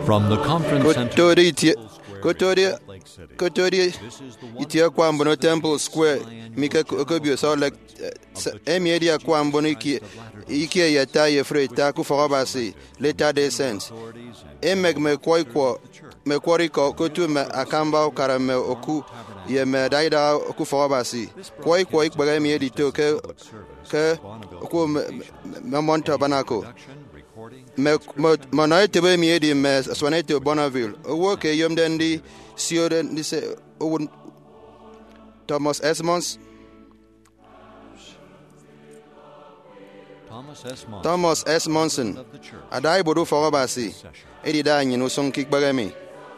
From the conference center, Kotori itia kwambono Temple Square mika kobio so like emidia kwambono iki yata yefre ta ku forabasi Latter Day Saints emeg me kwori ko kotu me akamba karame oku ye me daida ku forabasi kwoi gbere mi edito ke ku me monta banako me tebe mi edi me swanete Bonneville wo ke yom dendi sioden dise Thomas S. Monson adai bodo forabasi edi da nyino son kikbere mi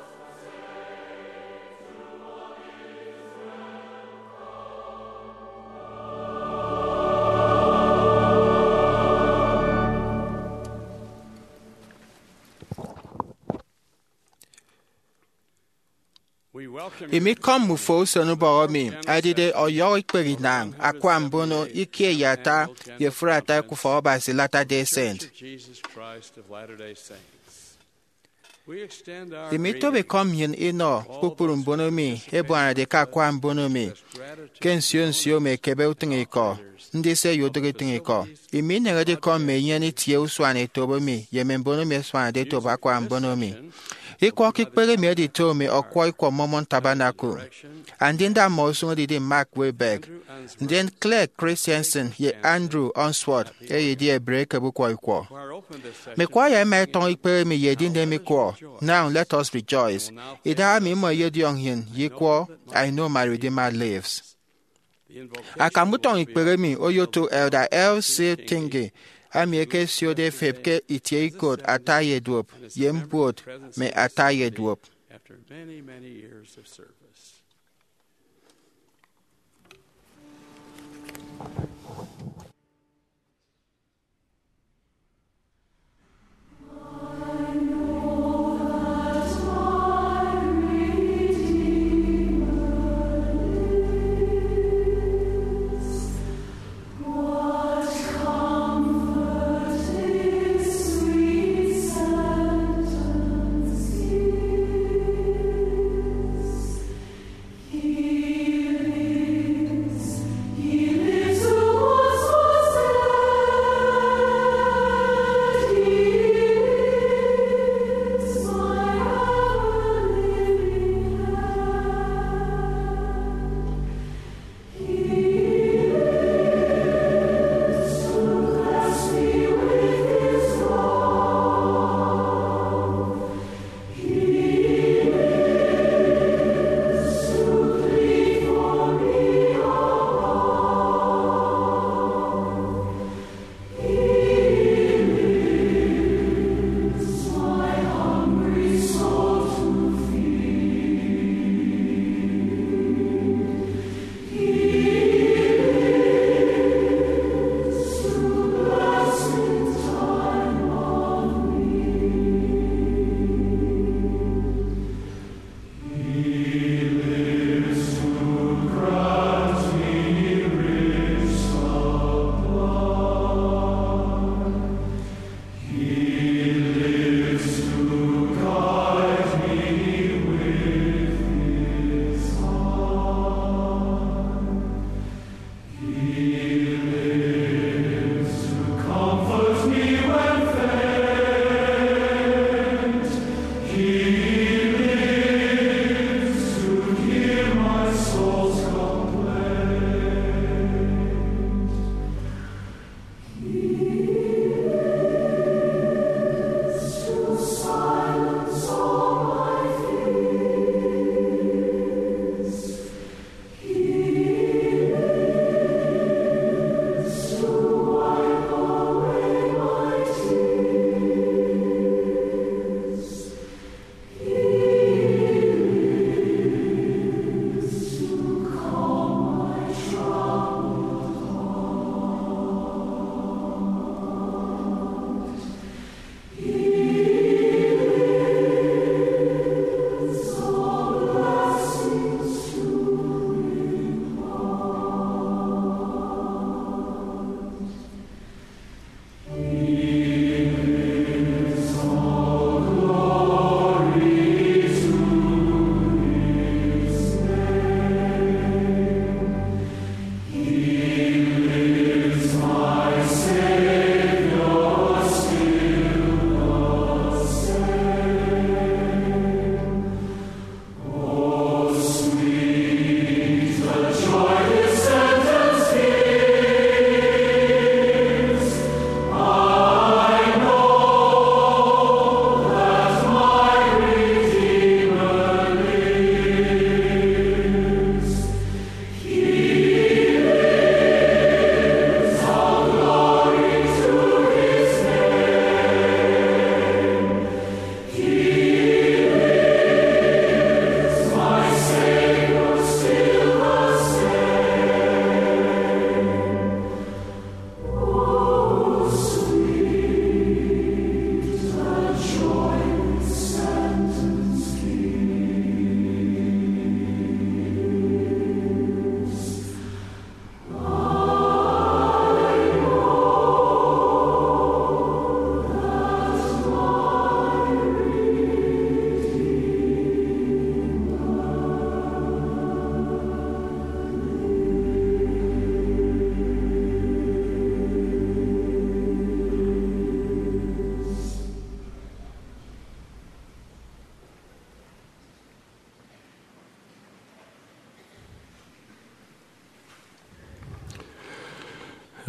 Imi kom mufo sonu boromi adide oyo ikperinang akwambono ikie yata yefrata kuforabasi Latter Day Saints. Imi tobe kom yin ino pupurumbono mi ebwana de ka kwambono mi kensio me kebe utingiko ndise yodere tingiko imi nerede kom me yeni tie uswane tobo mi yemembono mi swane de toba kwambono mi Iko kikpere mi edito mi okwo Mormon Tabernacle. And in that motion did Mark Wayberg. Then Claire Christensen ye Andrew Onsworth ye die break bukwa. Me kwa ye me ton ikpere mi ye din mi kwa. Now let us rejoice. Ida mi mo ye di onghin ye kwa I know my Redeemer lives. Akamuton ikpere mi oyoto Elder L.C. Tinge. Amieke siode fepke itie ikot ataye dwop yembot me ataye dwop. After many years of service. He lives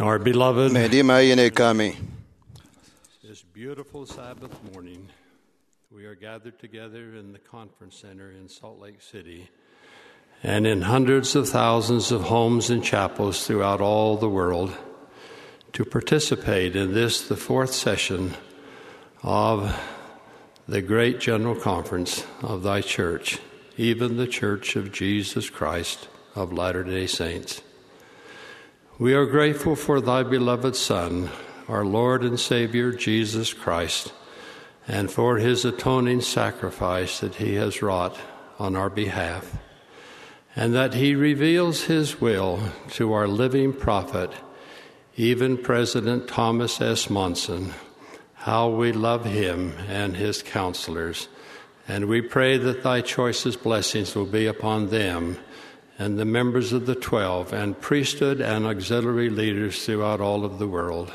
Our beloved, Medima yene kami. this beautiful Sabbath morning, we are gathered together in the conference center in Salt Lake City and in hundreds of thousands of homes and chapels throughout all the world to participate in this, the fourth session of the great general conference of thy church, even the Church of Jesus Christ of Latter-day Saints. We are grateful for thy beloved Son, our Lord and Savior, Jesus Christ, and for his atoning sacrifice that he has wrought on our behalf, and that he reveals his will to our living prophet, even President Thomas S. Monson. How we love him and his counselors, and we pray that thy choicest blessings will be upon them and the members of the 12 and priesthood and auxiliary leaders throughout all of the world.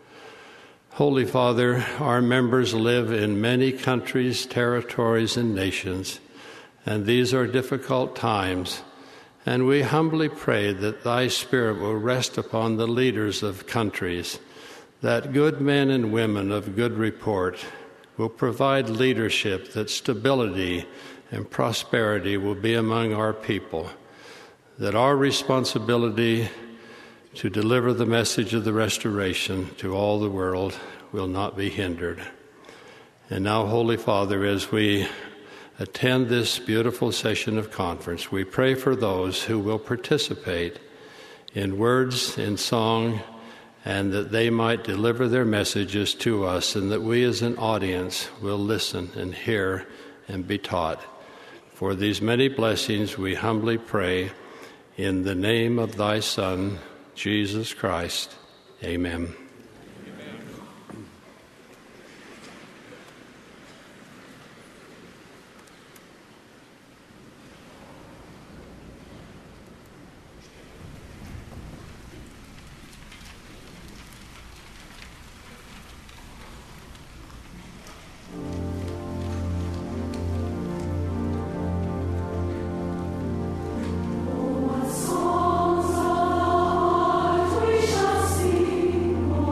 Holy Father, our members live in many countries, territories, and nations, and these are difficult times, and we humbly pray that thy Spirit will rest upon the leaders of countries, that good men and women of good report will provide leadership, that stability and prosperity will be among our people, that our responsibility to deliver the message of the restoration to all the world will not be hindered. And now, Holy Father, as we attend this beautiful session of conference, we pray for those who will participate in words, in song, and that they might deliver their messages to us, and that we as an audience will listen and hear and be taught. For these many blessings we humbly pray in the name of thy Son, Jesus Christ. Amen. We shall sing.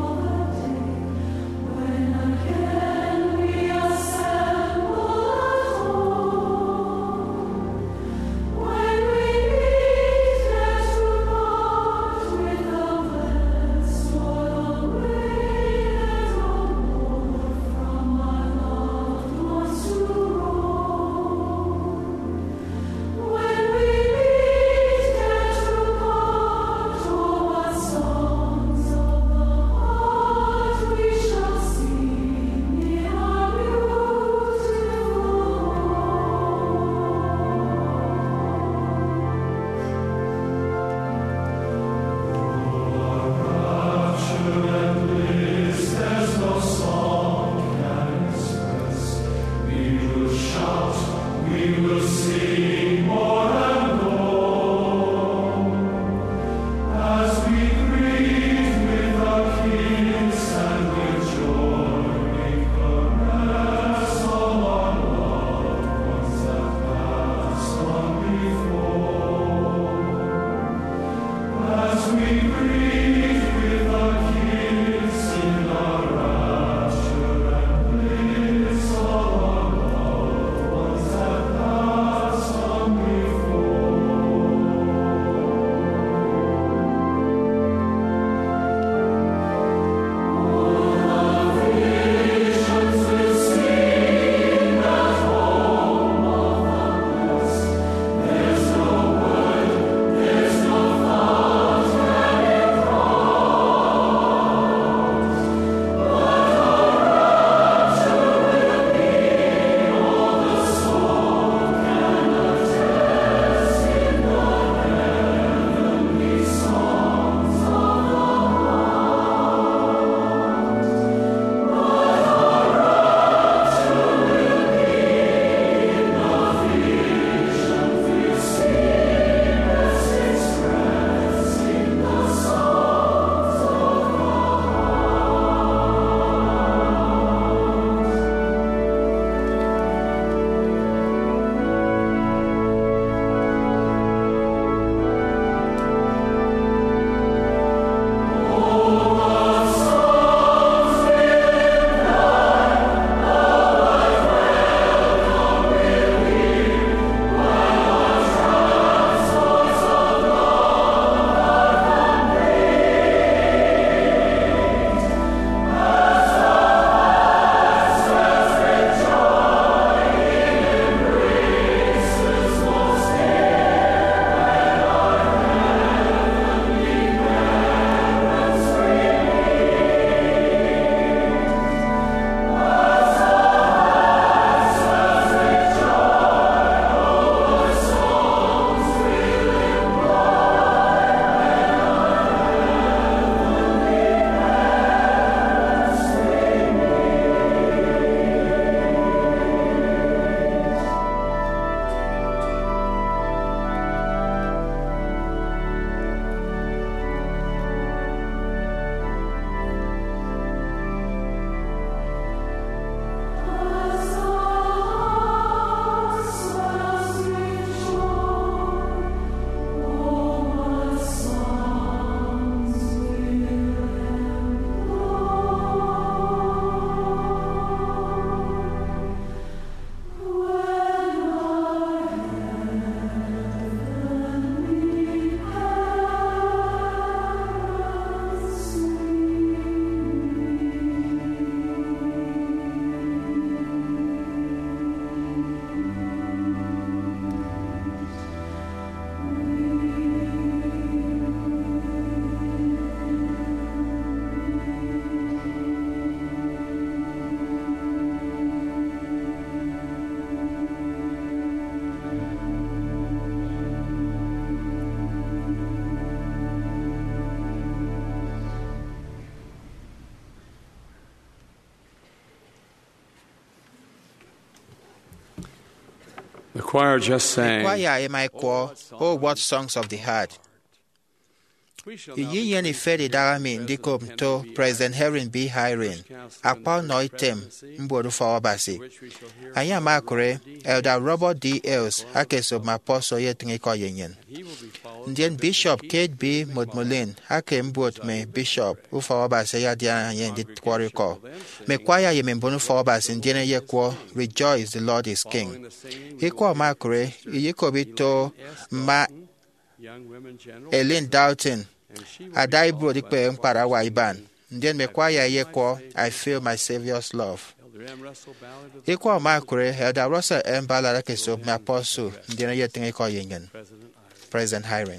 choir just sang, Kwaya emai kwa, oh what songs of the heart. Iyi yen ifedi darami ndiko mto President Henry B. Hiring, akpa noitem mbodu fawabasi. Anya makure, Elder Robert D. Ells, hakeso maposo yetingiko yenyen. Ndian Bishop Kate B. Mudmulin, hake mbot me Bishop, ufawabasi ya diana yen dit kwariko. Me kwaya ye membonu fawabasi ndiene ye kwa, Rejoice, the Lord is King. Hiko makure, iyiko bito ma Ellen Dalton, Adaibro dikpe mpara wa iban. Ndien mekwaya yekwo, I feel my Savior's love. Ikwa makure, Elder Russell M. Ballard keso me apostle, ndien yeting iko yengen. President Hiring.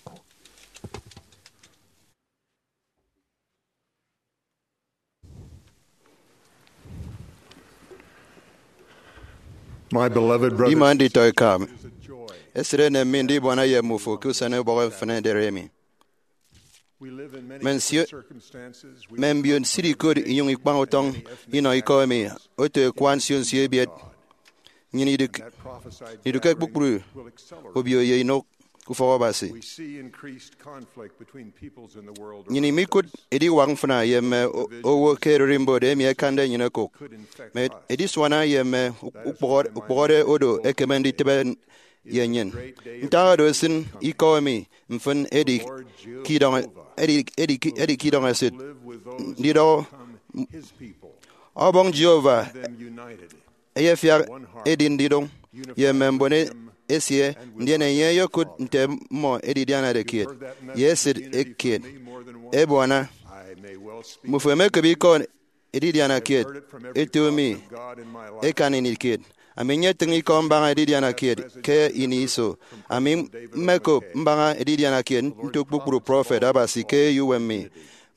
My beloved brother, Imandi toy kam. Esre ne mindi bona ye mufo kusane bogo fene deremi. we live in many Monsieur, circumstances. We Membion city code yung ikpang otong ino ikomi. Ote kwan sion siebiet. Nyini duk that prophesied idukek bukbru. will accelerate. Obio ye inok kufawabasi. We see increased conflict between peoples in the world Nyini around mikut us. edi wang fana ye me owo ke rimbo de mi kande nyina kok. Could infect Me us. edi swana ye me ukpogore odo ekemendi tebe yenyen. Ntaga do sin ikomi mfun edi kidong edi kidong asid. Live with those Dido who become his people, obong Jehovah them united. eye fiar edin didong ye membone esie ndiene ye yokut nte mo edi diana de kid yesid ekid ebwana I may well speak. mufeme kebi kon edi diana kid Heard it from every etumi prophet of God in my life. ekanini kid aminye tingi kon banga edi diana kid ke iniso amin meko mbanga edi diana kid ntukbukuru prophet abasi ke yuwemi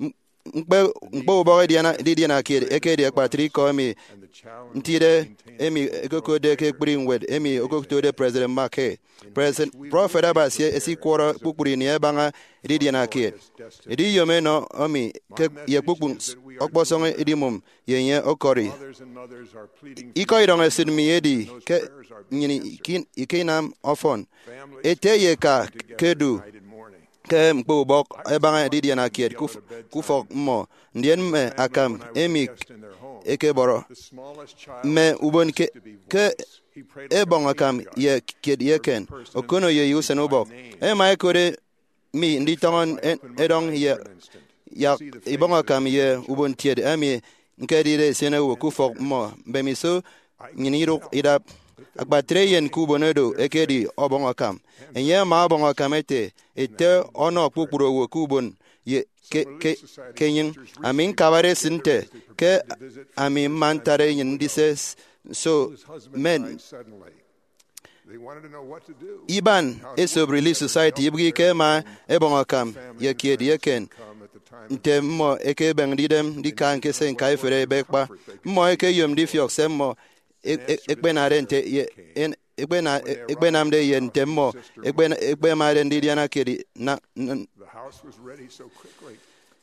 mkpe ubo edi diana kid ekedi ekpatri komi And the challenge ntide emi ekokode ke kprin wed emi okokode president make president prophet abasi esi kworo kpukpuri ni ebanga edi na ke edi yome no omi ke ye kpukpun okposong edi mum yenye okori fathers and mothers are pleading iko idong esin mi edi ke nyini ikinam ofon eteye ka kedu United morning. ke mkpo bok ebanga edi na ke kufok mo ndien me akam emi In their home, eke boro the smallest child me ubon ke to be ke he prayed ebong akam ye kid yeken okono ye yusen ubok e mai kore mi ndi tongon edong ye ya ibong akam ye ubon tied ami nkedi de sene wo kufok mo be mi so nyini ro ida akbatre yen kubonedo ekedi obong akam enye ma obong akam ete ono kpukpuro wo kubon ye kenyin amin kabare sinte ke amin mantare yin dises so men suddenly. They wanted to know what to do. iban eso relief society ibgi ke ma ebong akam ye kied yeken Come at the time nte mo eke beng didem di kan ke sen kai fere bekpa mo eke yom di fiok sem mo ekbenare nte ye en ekbenam de yen temmo ekbenare ndi diana kedi na the house was ready so quickly.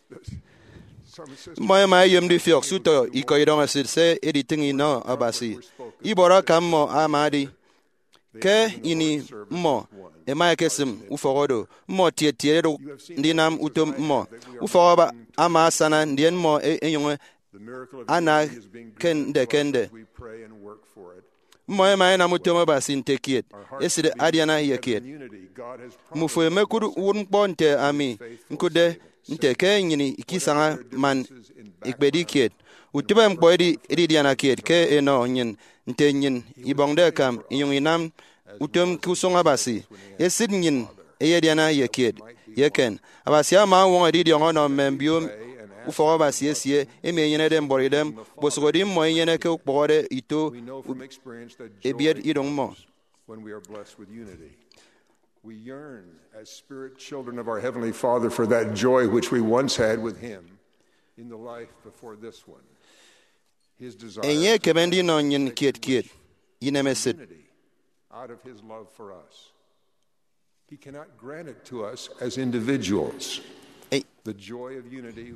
Some sisters mo ma yom di fiok suto iko idong asid se editing no abasi ibora kam mo amadi ke ini mo ema kesim ufogodo mo tie do ndinam utom mo ufoba ama sana ndien mo enyong the miracle of ana unity is being given kende to us kende as we pray and work for it. mo ema na mutom basi ntekiet eside adiana yekiet Unity God has mufo emekuru wun ponte ami nkude nteke nyini ikisanga man ikbedi kiet utibe mkpo edi diana kiet ke eno nyin nte nyin ibongde kam inyong inam utom kusonga basi esid nyin eye diana yekiet yeken abasi ama won edi diongo no membio ufo basi esie eme nyene dem boridem bosogodi mo nyene ke ukpore ito We know from experience that ebiet joy idong mo comes when we are blessed with unity. We yearn as spirit children of our Heavenly Father for that joy which we once had with Him in the life before this one. His desire enye kebendi no nyin kiet yinemesit unity out of His love for us. He cannot grant it to us as individuals. Ei. The joy of unity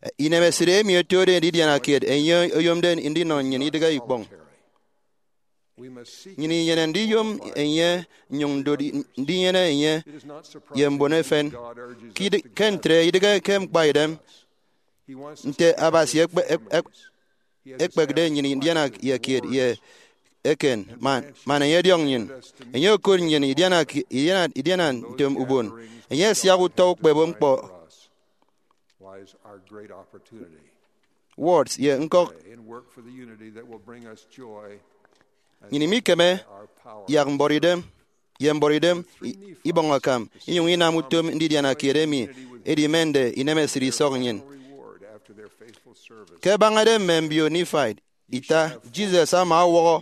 inemesire mi otore di diana kiet enye oyomden indi no nyin idega ikbong voluntary. We must seek nyini yene ndi yom enye nyung do ndi yene enye It is not surprising yembone fen God urges us ki to kentre yidiga kem kwaidem He wants us nte to abasi have families. He has ekpegde established nyini diana places, ye kiet ye wards, eken man ye diong nyin enye kur nyini diana tem ubun enye siagu to kpebom kpo for us lies our great opportunity. words ye nkok And work for the unity that will bring us joy and nyini mi keme our power. yak mboridem yemboridem ibongakam inyung inamutum ndi diana kiremi edi mende inemesiri sognyin Reward after their faithful service. ke bangade membio nified ita Jesus ama awo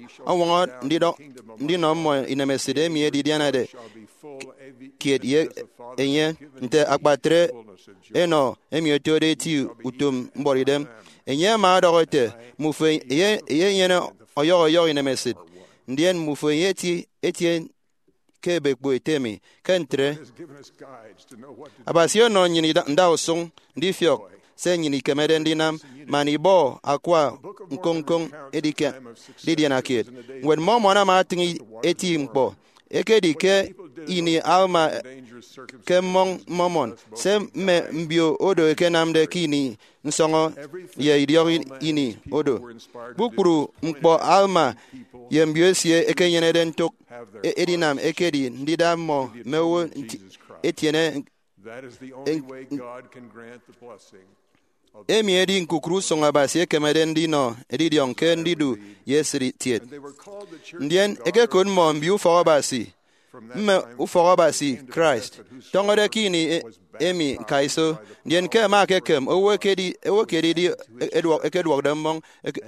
ndi no mo inemeside mi edi diana de Shall be full kiet ye enye nte akpatre eno emiotode ti utum mboridem enye ma dogote mufe ye yene oyo inemesid ndien mufe yeti etien kebe kpo etemi kentre has given us guides to know what to do. abasio no nyini nda osung ndi fiok se nyini kemede ndi nam manibo akwa nkongkong edike didi na kid when momo na ma tingi eti mpo ekedi ke ini alma Dangerous circumstances. ke momon se me mbio odo ke namde kini nsongo ye idio ini odo bukuru mpo alma ye mbio sie eke nyene den tok edinam ekedi ndida mo mewo etiene That is the only way God can grant the blessing of emi edi nkukuru songa basi ekemede ndino edidi onke ndidu yesri tiet they were called the church ndien eke kon mo mbi ufo basi mme ufo basi Christ tongode kini emi kaiso ndien ke ma ke kem owo kedi di ekedwo demong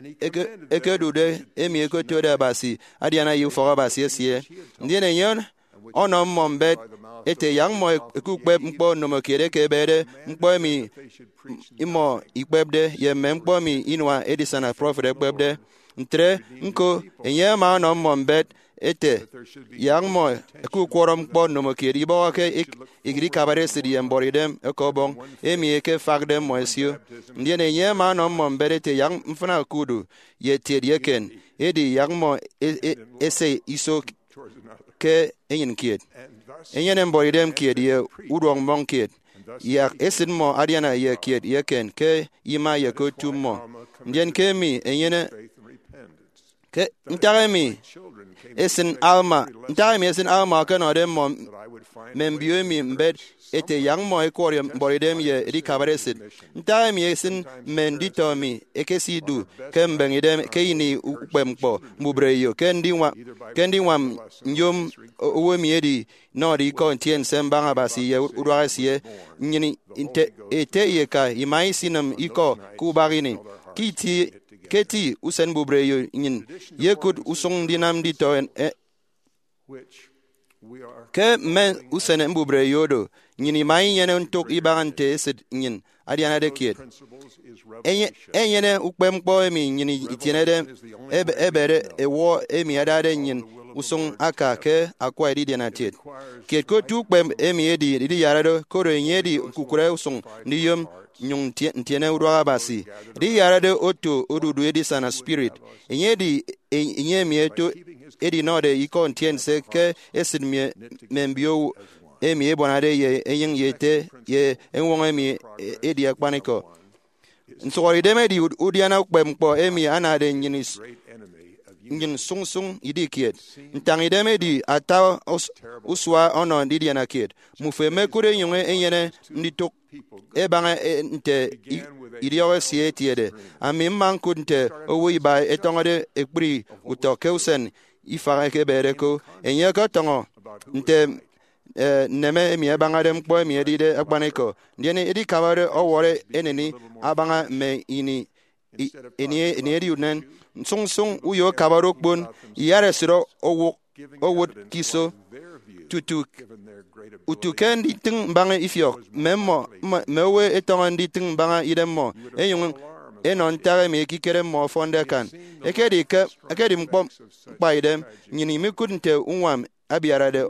ekedude emi ekotode basi adiana ufo basi esie ndien enyon ono mombet ete yang mo ekukpe mkpo nomo kere ke bede mkpo mi imo ikpebde ye memkpo mi inwa edisana prophet ekpebde ntre nko enye ma no mombet ete yang mo ekukworo mkpo nomo kere ibo ke igri kabare sidi emboridem ekobong emi eke fagdem mo esio ndien enye ma no mombet ete yang mfuna kudu ye tiedieken edi yang mo ese iso towards another. ke enyin kiet And thus enyen emboridem kiet ye udong mong kiet yak esin mo adiana ye kiet ye ken ke yima ye ko tumo ndien ke mi enyene faith and repentance. ke ntare mi Children came esin alma ntare mi esin alma ke no dem mo that I would find membio mi mbed ete yang mo ekori emboridem ye di kabaresit ntare mi esin mendito mi ekesidu ke mbengidem ke ini ukpempo mubreyo ke ndiwa nyom owo mi edi no di kontien sembanga basi ye urwasie nyini ete ye ka imai sinam iko kubarini keti usen bubreyo nyin yekut usong dinam dito which we are ke men usen bubreyo do nyini mai yene ntok ibante esit nyin adiana de kiet principles is revelation. enyene ukpemkpo emi nyini itienede ebere ewo emi adade nyin usong aka ke akwa edi na tiet kiet ko tu kpem emi edi yarado koro nyedi kukure usong niyom nyung tiene urwa basi di yarade oto odudu edi sana spirit enyedi enyemi eto edi node iko ntien se ke esin membio emi ebonade ye eyin yete ye enwon emi edi akpaniko nsori demedi udiana kpemkpo emi anade nyini Great enemy of nyin sung idi kiet ntangi demedi ata uswa ono didiana kiet mufe mekure nyunge enyene nditok ebanga nte idiyo sie tiede ami mankunte owi ba etongode ekpri utokeusen ifara ke bereko enye ko tongo nte neme mi ebanga mkpo mi edide akpaniko ndiene edi kabare owore eneni abanga me ini edi unen sung uyo kabaro kpon yare siro owot kiso tutu utuken di ting banga ifyok memmo mewe etongan di ting banga idemmo enyung enon tare me kikere mo fonde kan ekedi mkpo paidem nyini mikudnte unwam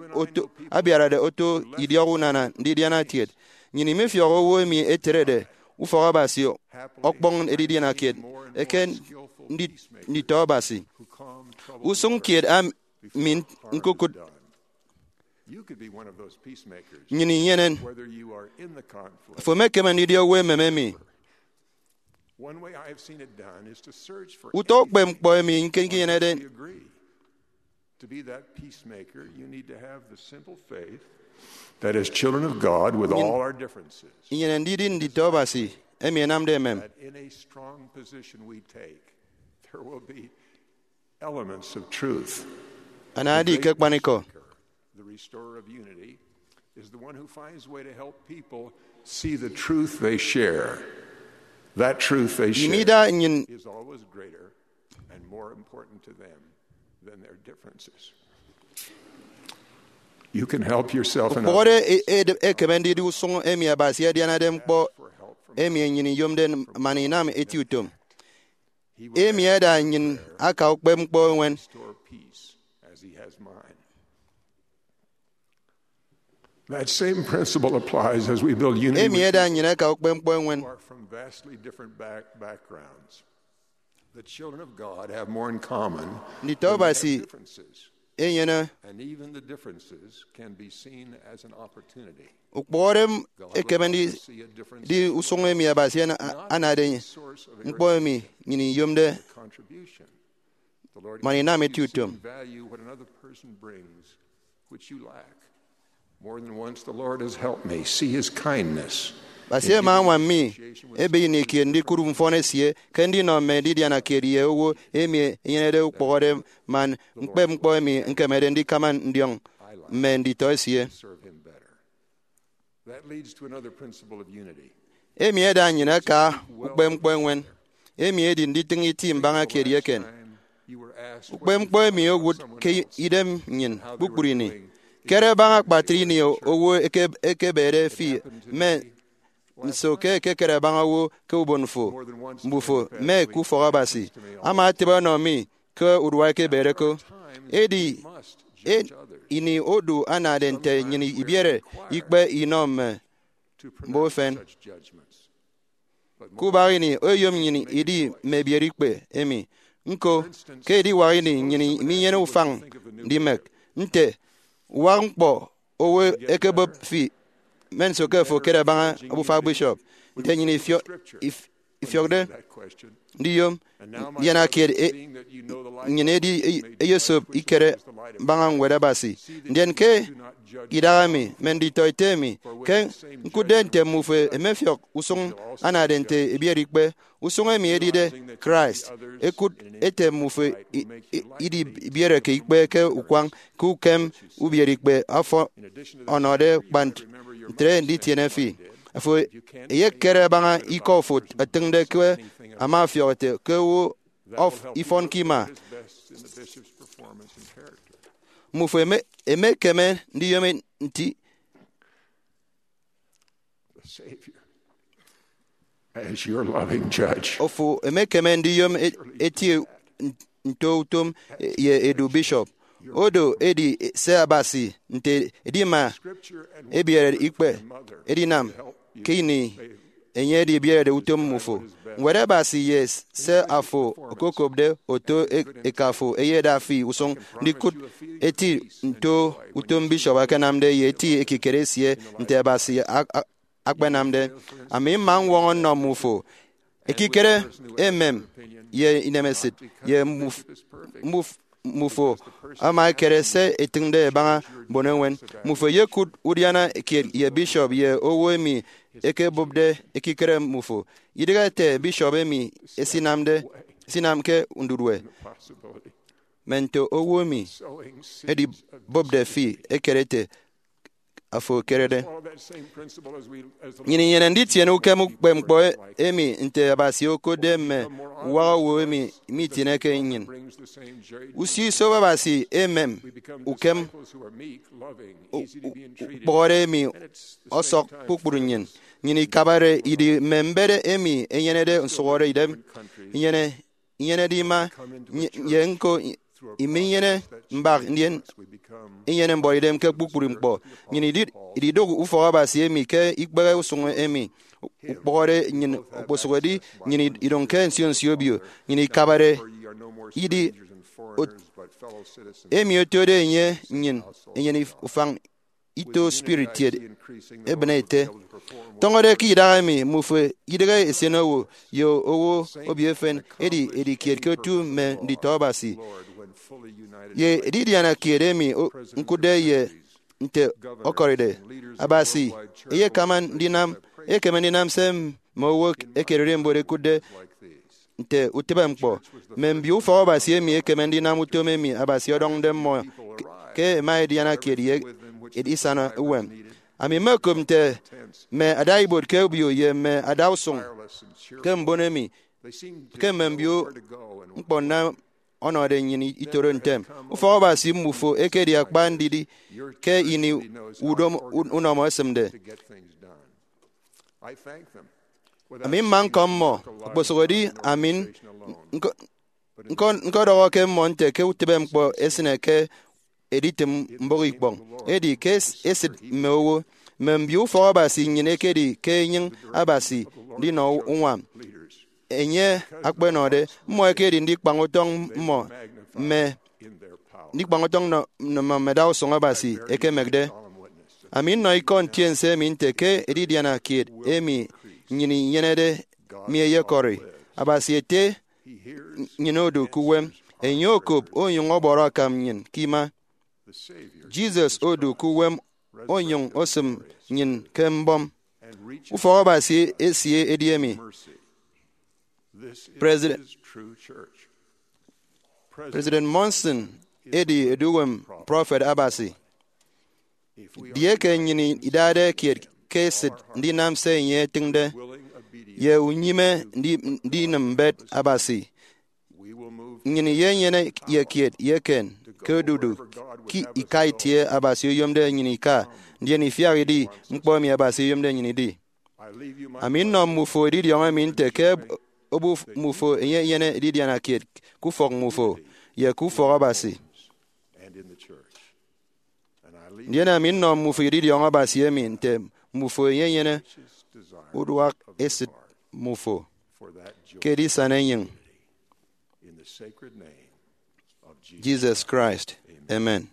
abiarade oto idiogu nana ndidiana tiet nyini mifyok wo mi eterede ufọrọ basi okpong edidi na kiet eke ndi to basi usung kiet am min nkukut You could be one of those peacemakers, nyini yenen whether you are in the conflict. fo me kema ni dio we mememi One way I have seen it done is to search for utok bem anything po mi nken ki on yene which we den agree. To be that peacemaker, you need to have the simple faith that as children of God, with all our differences, yene ndidi ndi to basi emi nam de mem that in a strong position we take, there will be elements of truth. anadi ke kpaniko The restorer of unity is the one who finds a way to help people see the truth they share. That truth they share imida nyin is always greater and more important to them than their differences. You can help yourself and pore others. e kemendi du song emi abasi ya diana dem po For help from emi nyini yom den mani nam etiutom He will emi da nyin aka okpem po wen restore peace as he has mine. That same principle applies as we build unity emi with da nyin aka okpem po who wen are from vastly different backgrounds. The children of God have more in common Ni than to they have basi differences. enyena And even the differences can be seen as an opportunity. ukporem God e will kemendi help us see a difference di usong emi abasi na not anade as a source of nkpo emi nyini yom de contribution. The Lord mani nam helps you see etiutom and value what another person brings, which you lack. More than once, the Lord has helped me see His kindness. basi ma wan mi ebe ni ki ndi kuru mfone sie kendi no me di diana keri e wo emi yene de ukpore man nkpem kpo emi nkemede ndi kama ndiong me ndi to sie To serve Him better. That leads to another principle of unity. emi eda nyina ka ukpem kpo enwen emi edi ndi tingi tim banga keri eken Time you were asked what ukpem you kpo thought emi about ogut someone ke else, idem nyin how they were bukuri ni doing. kere banga kpatri ni owo eke bere fi me so ke kere banga wo ke ubonfo More than once mbufo during the me past ku week, fora basi ama tiba no mi ke urwa ke bere ko times edi we must e judge others ini odu anadente nyini ibiere ikpe inom to bofen. pronounce such judgments. But more kubari ni oyom nyini idi mebieri ikpe emi nko ke di wari ni nyini mi yene ufang dimek nte wangpo owe ekebo fi men so ke fo kere banga abufa bishop nte nyini ifyogde that question. ndiyom And now, my yana brothers, kere seeing that you know the light nyine of di God, may yesop judge which ikere is the light of banga God. ngweda basi See that ndien you ke do not judge idagami mendi toitemi ke nkudente mufe emefiok usung anadente ebierikpe usung emi edide Christ ekut ete mufe idi biere ke ikpe ke ukwang ku kem ubierikpe afo In addition to that, onode bant remember your tre mother's ndi sin tiene fi did. afo ye kere banga iko fut atengde ke ama fiorete ke wo That will of help you ifon look kima what is best in the bishop's performance and character. mufe eme keme ndi yome nti The Savior, as your loving judge, ofu eme keme ndi yom eti ntoutom ye edu bishop odo edi se abasi nte edima Scripture and ebiere ikpe your mother edinam help you kini save enye di biere de utom mufu were basi yes se afo okokobde oto ekafo eyeda fi usong dikut eti nto utom bishop akanamde yeti ekikeresie nte basi akbenamde ami man won no mufu ekikere emem ye inemesit ye mufo ama kere se etingde banga bonenwen mufo yekut udiana ye bishop ye owemi eke bobde ekikere mufo idigate bishop emi sinamke undurwe possibility. mento owomi Sowing seeds edi bobde fi ekerete afo kerede follow that same principle as the nyini yene ndi tiene ukemu kpemkpo emi nte abasi okode me wawo emi mi tiene ke nyin brings the same joy. usi so babasi emem We become ukem disciples who are meek, loving, easy to be entreated. bore mi And it's the osok same time pukpuru nyin nyini kabare idi membere emi enyenede nsogore idem nyene di ma yenko iminyene mbak ndien we become inyene mbo idem ke pukpuru mkpo nyini idi dogu ufo abasi emi ke ikbere usung emi bore nyin posogodi nyin idon ken sion siobio nyin kabare For ye are no more idi strangers and foreigners, but fellow citizens. emi otode nye nyin nyin ufang ito spirited ebenete tongode ki daga mi mufe idega esenowo yo owo obiefen edi kiet ko tu me di tobasi Lord, when fully united ye diana kiede mi nkude ye nte okoride abasi ye kaman dinam kemen dinam sem mowo ekerere mbore kude like these. nte uteba mkpo membi ufa obasi emi kemen dinam utome mi abasi odong dem mo ke mai diana kiede edisana uwem ami mekum te me adaibot ke bio ye me adawsung Tireless and cheerful. ke mbonemi They seem to ke know membio where to go and mkponna ọnọdụ nyini itoro ntem ufe ọbasi mmufo ekedi akpa ndidi ke ini udom unom osimde to get things done. I thank them. amin man kommo okposogodi amin nkodogo ke monte ke utebe mkpo esine ke edite mbogo ikpong edi ke esid mewo membi ufe ọbasi nyine kedi ke nyin abasi di no unwam Leaders enye akpenode mo ekedi ndi kpangotong mo me in their power. ndi kpangotong no medao songa basi eke megde Solemn witness. amin no ikon tiense min teke edidiana kid emi nyini yenede mi yekori abasi ete He hears nyinodo kuwem enyokop onyong oboro kam nyin kima the Savior Jesus odu kuwem onyong osem nyin kembom and reaches ufo basi esie ediemi mercy. This is President- his true church. President Monson edi eduwem prophet abasi If we are dieke nyini idade kiet kesit ndi namse nye tingde willing, obedient, ye unyime ndi nambet abasi we will move nyini ye nyene ye kiet ye ken kedudu ki ikai tie abasi yomde nyini ka ndiye ni fiari di mkpomi abasi yomde nyini di I leave you my amin no mufo di yonga min te ke obu mufo ye yene di diana kiet ku fok mufo ye ku fok abasi and in the church. And I leave ndiye na min no mufo di yonga abasi ye min te mufo ye yene his desire udwak esit mufo for that joy ke di sanenyin in the sacred name of Jesus. Jesus Christ. Amen.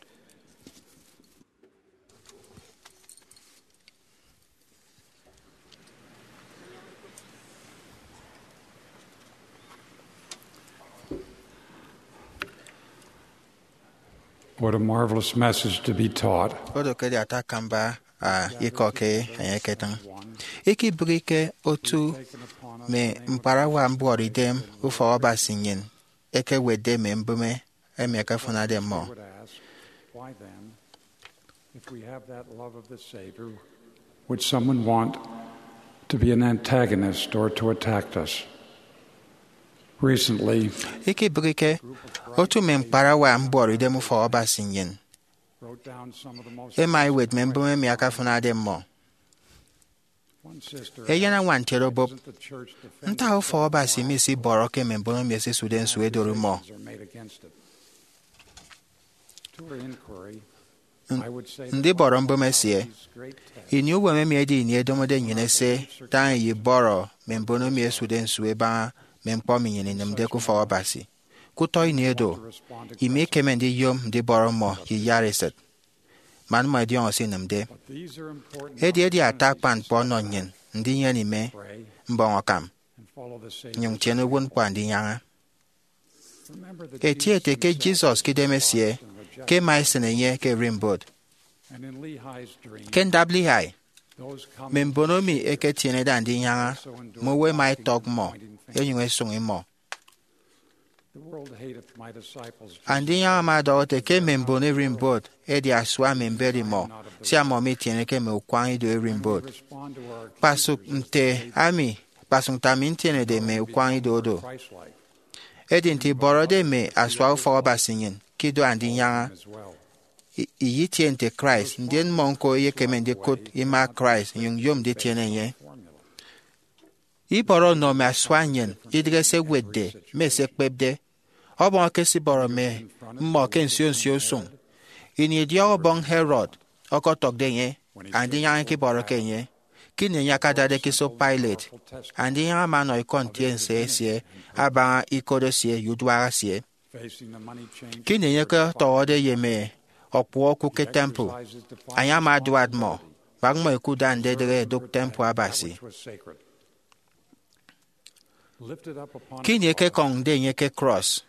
What a marvelous message to be taught. odo ke ata kamba a iko ke anye ketan iki brike otu me mpara wa mbori dem ufo oba sinyin eke wede me mbume eme ka funa dem mo I would ask, why then, if we have that love of the Savior, would someone want to be an antagonist or to attack us? Recently, iki brike otu me mpara wa mbori dem ufo oba sinyin wrote down some of the most. ema wed me mbume me aka funa dem mo One sister eyana wantero bob isn't the church defending nta ufo oba si mesi boro ke me mbume me si suden suwe doru mo accusations are made against it. To her inquiry, I would say that ndị bọrọ mbume sie these great texts ini uwe me miedi ni edomode nyine se tan yi boro me mbono mi suden suwe ba me mkpo mi nyine nemde ku fo oba si kuto ini edo respond to imi kemendi yom di boro mo yi yareset man ma di on si nemde but these are important. edi atak pan po no nyin ndi yen ni me Pray mbon okam and follow the Savior. nyung tiene won pa ndi nyanga Remember that eti ete ke Jesus ki demesie ke mai seneye ke rimbod and in Lehi's dream, ke ndabli hai those come me mbono mi eke tiene da ndi nyanga mo we mai tok mo enywe sungi mo the world hateth my disciples. andi nyanga ma do te ke me mbono rimbod edi aswa me mberi mo si amo mi tiene ke me ukwan do rimbod Respond to our pasuk mte ami pasuk tamin tiene de me ukwan do do Christ-like edi nti boro de me aswa fo basinyin kido andi nyanga as well. iyi tiente Christ ndien monko ye kemende kot ima Christ yung yom de tiene ye Formula. i boro no me aswanyen idre se wedde me se kpebde obon ke si boro me mo ke nsio sung ini dia obon Herod okotok de ye andi yang ke boro ke ye kini nyaka dade kiso pilot andi yang ma no kontien sie aba ikodo sie yudwa sie kini nyaka to de yeme opo ku ke temple anya ma duad mo bag mo ku dan de dok temple abasi kini ke kong de nyeke cross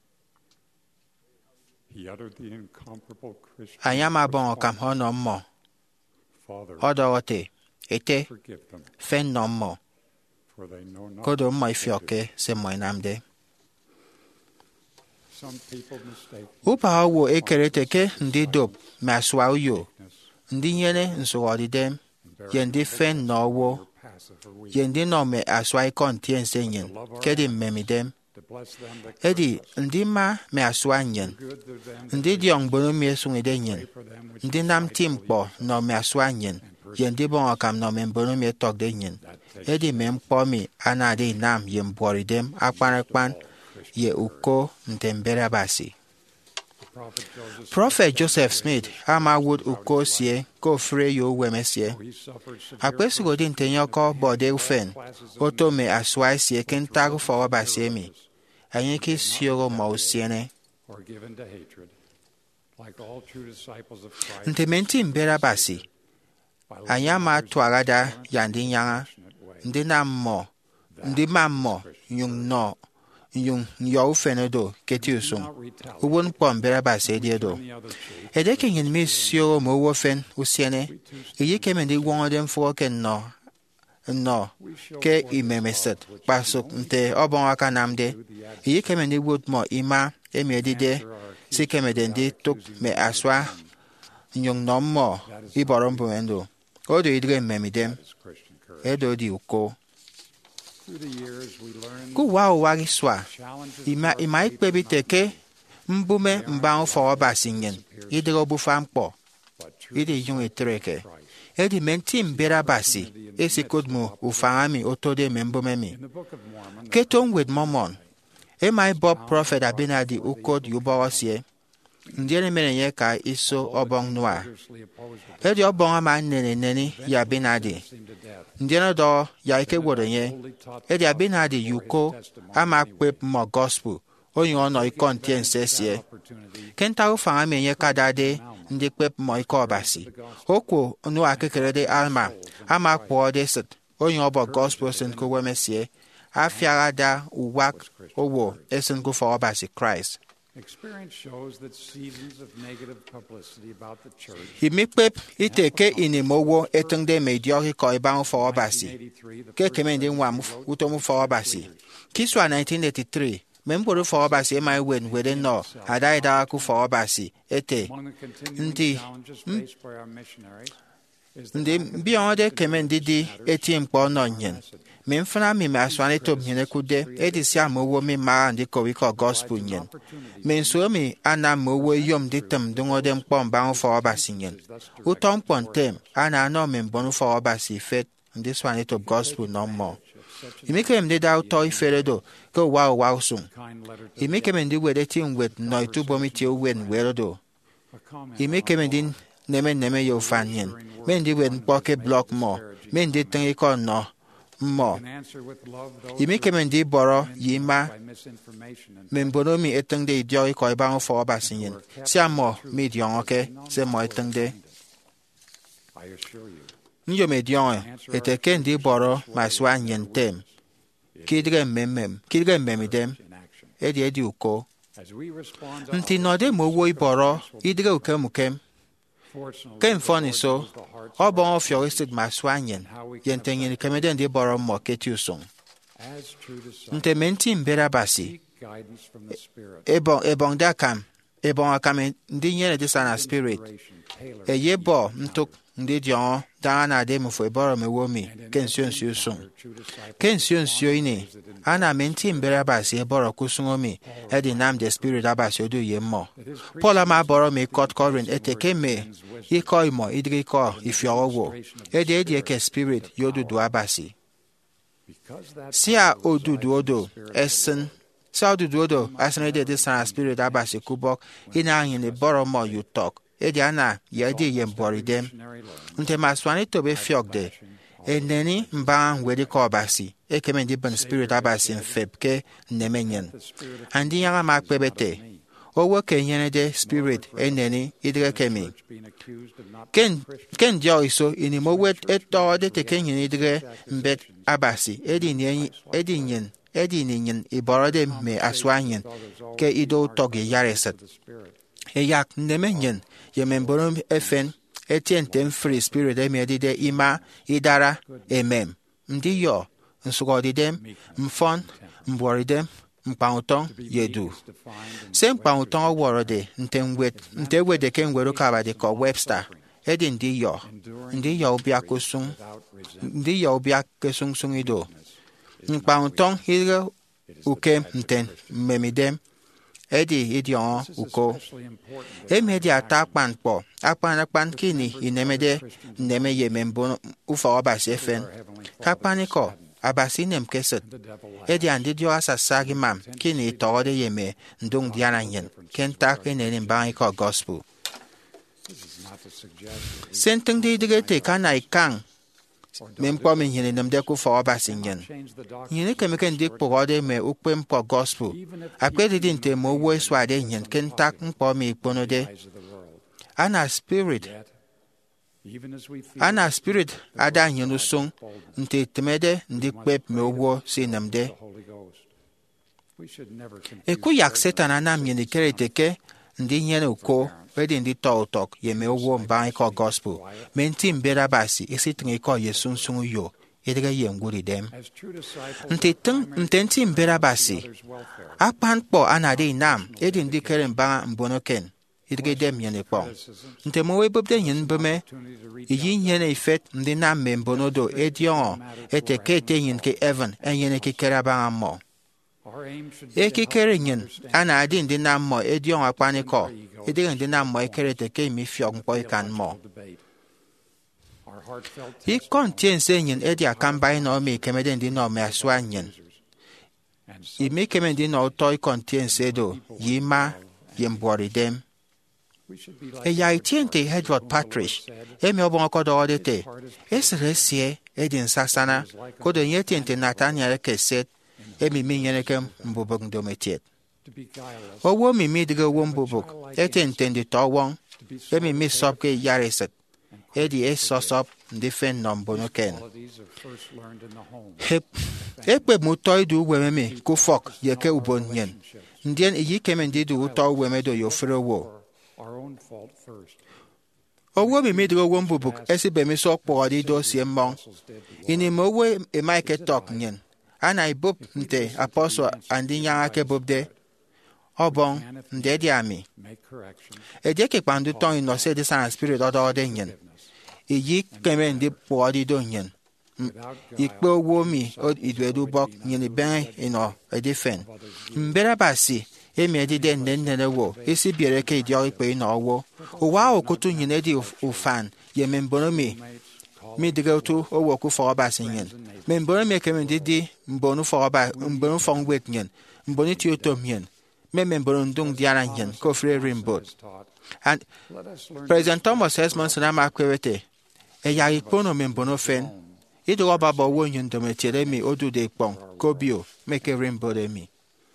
anya ma bon kam hono mo odote ete fen no mo kodo mo ifioke se mo namde upa wo ekereteke ndi dop maswa uyo ndi nyene nsuwadidem yendi fen no wo yendi no me aswa kontien senyen kedi memidem edi ndi ma me aswa nyen ndi diong bono me sungide nyen ndi nam timpo no me aswa nyen yendi bon akam no me bono me tok de nyen edi mem pomi anade nam yem boridem akpan ye uko ntembera basi Prophet Joseph Smith ama wood uko sie ko fre yo wemesie akwesugo din tenyoko bode ufen oto me aswa sie kentago fo basi mi anyiki sioro mausiene ntementi mbera basi anyama twagada yandi nyanga ndi nammo ndi mammo yung no yung yo fenedo ketiusum ubon pombera base diedo edeke ngin misio mo wo fen usiene yi kemendi wondem fo ken no ke imemeset pasuk nte obon aka namde yi kemendi wot mo ima emedide si kemedendi tok me aswa yung nommo iborombo endo odo idre memidem edo di uko ku wao wagi swa ima ikpebi teke mbume mbang fo basingen idego bu fampo idi yung itreke edi menti mbera basi esi kodmo ufami otode membume mi keton with momon my bob prophet abinadi ukod yubawasie ndiene menye ka iso obong noa edi obong ama neni ya binadi ndiene do ya ike wodenye edi abinadi yuko ama pep mo gospel onye ono ikontien sesie kenta ufa menye kadade ndi pep mo ikobasi okwo noa kekerede alma ama kwo de sit onye obo gospel sen ko wemesie afiarada uwak owo esen go for obasi Christ. Experience shows that seasons of negative publicity about the church. Imikpep iteke inimowo etende mediori ko ibang for obasi. Ke kemende nwam utomu for obasi. Kiswa 1983 membro for obasi my win within no adaida ku for obasi ete ndi beyond kemende di etim po nonyen. Memfana mi maswane to mhene kude edisi amowo mi ma ndi ko wiko gospel nyen menso mi ana mowo yom ditem dungo dem pomba fo obasi nyen utom pontem ana no membonu fo obasi fet ndi swane to gospel no more imike mde da to iferedo go wow sum imike mde wede team with no to bomiti wen werodo imike mde neme yo fanyen mendi wen poke block mo mendi tan iko no mo imike mendi boro yima membonomi etende idio ko ibang fo obasinyen si amo medion oke se mo etende nyo medion eteke ndi boro maswa nyentem kidre memidem edi uko nti node mo wo iboro idre ukemukem ken foni so obon of your istic maswanyen yentenyen kemeden de boro mo ketiuson ntementi mbera basi ebon dakam akam ndi nyene de sana spirit yebo ntok ndi dion dana de mo fo boro me womi kensionsio ini ana menti mbera basi eboro kusungomi edi nam de spirit abasi odu yemmo pola ma boro me kot korin eteke me iko imo idriko ifiowo edi eke spirit yodu abasi sia odudu odo esen sa odudu odo asene de sana spirit abasi kubok ina anyin boro mo you talk edi ana yedi yem boridem nte maswani to be fiogde eneni mba wedi ko basi ekeme ndi ban spirit abasi mfebke nemenyen andi yanga makpebete owo kenyene de spirit eneni idre kemi ken dio iso ini mowet eto de tekenyen idre mbet abasi edinyen iborode me aswanyen ke ido toge yareset eyak nemenyen yememborom efen etientem free spirit emedide ima idara emem ndi yo nsugodidem mfon mboridem mkpautong yedu se mkpautong worode ntewede kenwero kabade ko Webster edi ndi yo bia kusung sungido mkpautong hire ukem nten memidem edi idion uko emedi atakpanpo akpan kini inemede neme yemembo ufa obasi efen kapaniko abasi nem keset edi andidio asasagi mam kini tode yeme ndung diananyen kentak eneni baniko gospel senteng di digete kana ikang mempo min yene namde ku fa obasi nyen yene kemeken dik pogode me ukpem po gospel akwedi dinte mo wo swade nyen kentak mpo mi ponode ana spirit ada nyenu sung nte temede ndikpep me wo si namde eku yak setan anam yene kereteke ndi nyene uko wedi ndi tautok yeme wo mba ko gospel menti mbera basi isitingi ko yesun sungu yo edega yenguri dem ntenti mbera basi apan po anade nam edi ndi kere mba mbonoken edega dem yene po ntemo we bobde yin beme yi yene ifet ndi nam membonodo edion etekete yin ke Evan enyene ke keraba mo ekikere nyin ana adi ndi nam mo edion apaniko edega ndi nam mo ekerete ke mi fiog mpo ikan mo I contiene nyin edi akamba no me kemede ndi no me aswa nyin I me kemede no toy contiene sedo yima yembori dem ya itiente Edward Patrick me obon ko do odete esresie edi nsasana ko do yetiente Nathaniel keset mi nyene kem mbubuk ndometiet owo mi diga wo mbubuk etentende tawon mi sop ke yareset edi sosop ndifen nombono ken ekpe mutoy du wememe ku fok yeke ubon nyen ndien yi kemendi du to wemedo yo frewo owo mi diga wo mbubuk esibe mi sok podi do siemon ini mowe e maike tok nyen ana ibub nte apostle andinya ake bubde obon ndedi ami ejeke pandu ton inose de san spirit odo nyen eyi keme ndi podi do nyen ikpe owo mi od idwedu bok nyen ben ino edifen mbera basi emi edide nene wo isi biere ke idio ikpe ino wo owa okotu nyen edi ufan yemembono mi diga tu owo ku for basi nyen membono me keme ndi mbonu for ba mbonu fong wet nyen mbonu ti otom nyen membono ndung diara nyen ko free rainbow and President Thomas Esmonson amakwete ya ikpono membono fen ido baba wo nyen dometere mi odu de pon kobio make rainbow de mi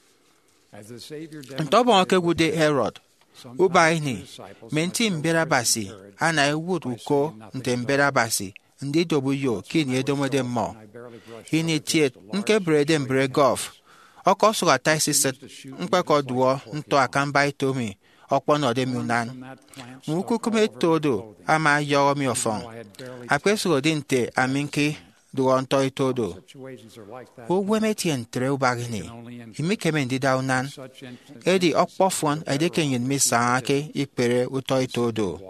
ntobo ke gude Herod ubaini menti mbera basi ana ewud uko ntembera basi ndi dobuyo kini edomode mo ini tiet nke brede mbre golf oko suga taisi set nkpeko duo nto akamba itomi okpono de munan mukukume todo ama yo mi ofon apeso dinte aminki duo nto itodo o wemeti entre ubagini imikeme ndi daunan edi okpofon edekenyin misake ikpere uto itodo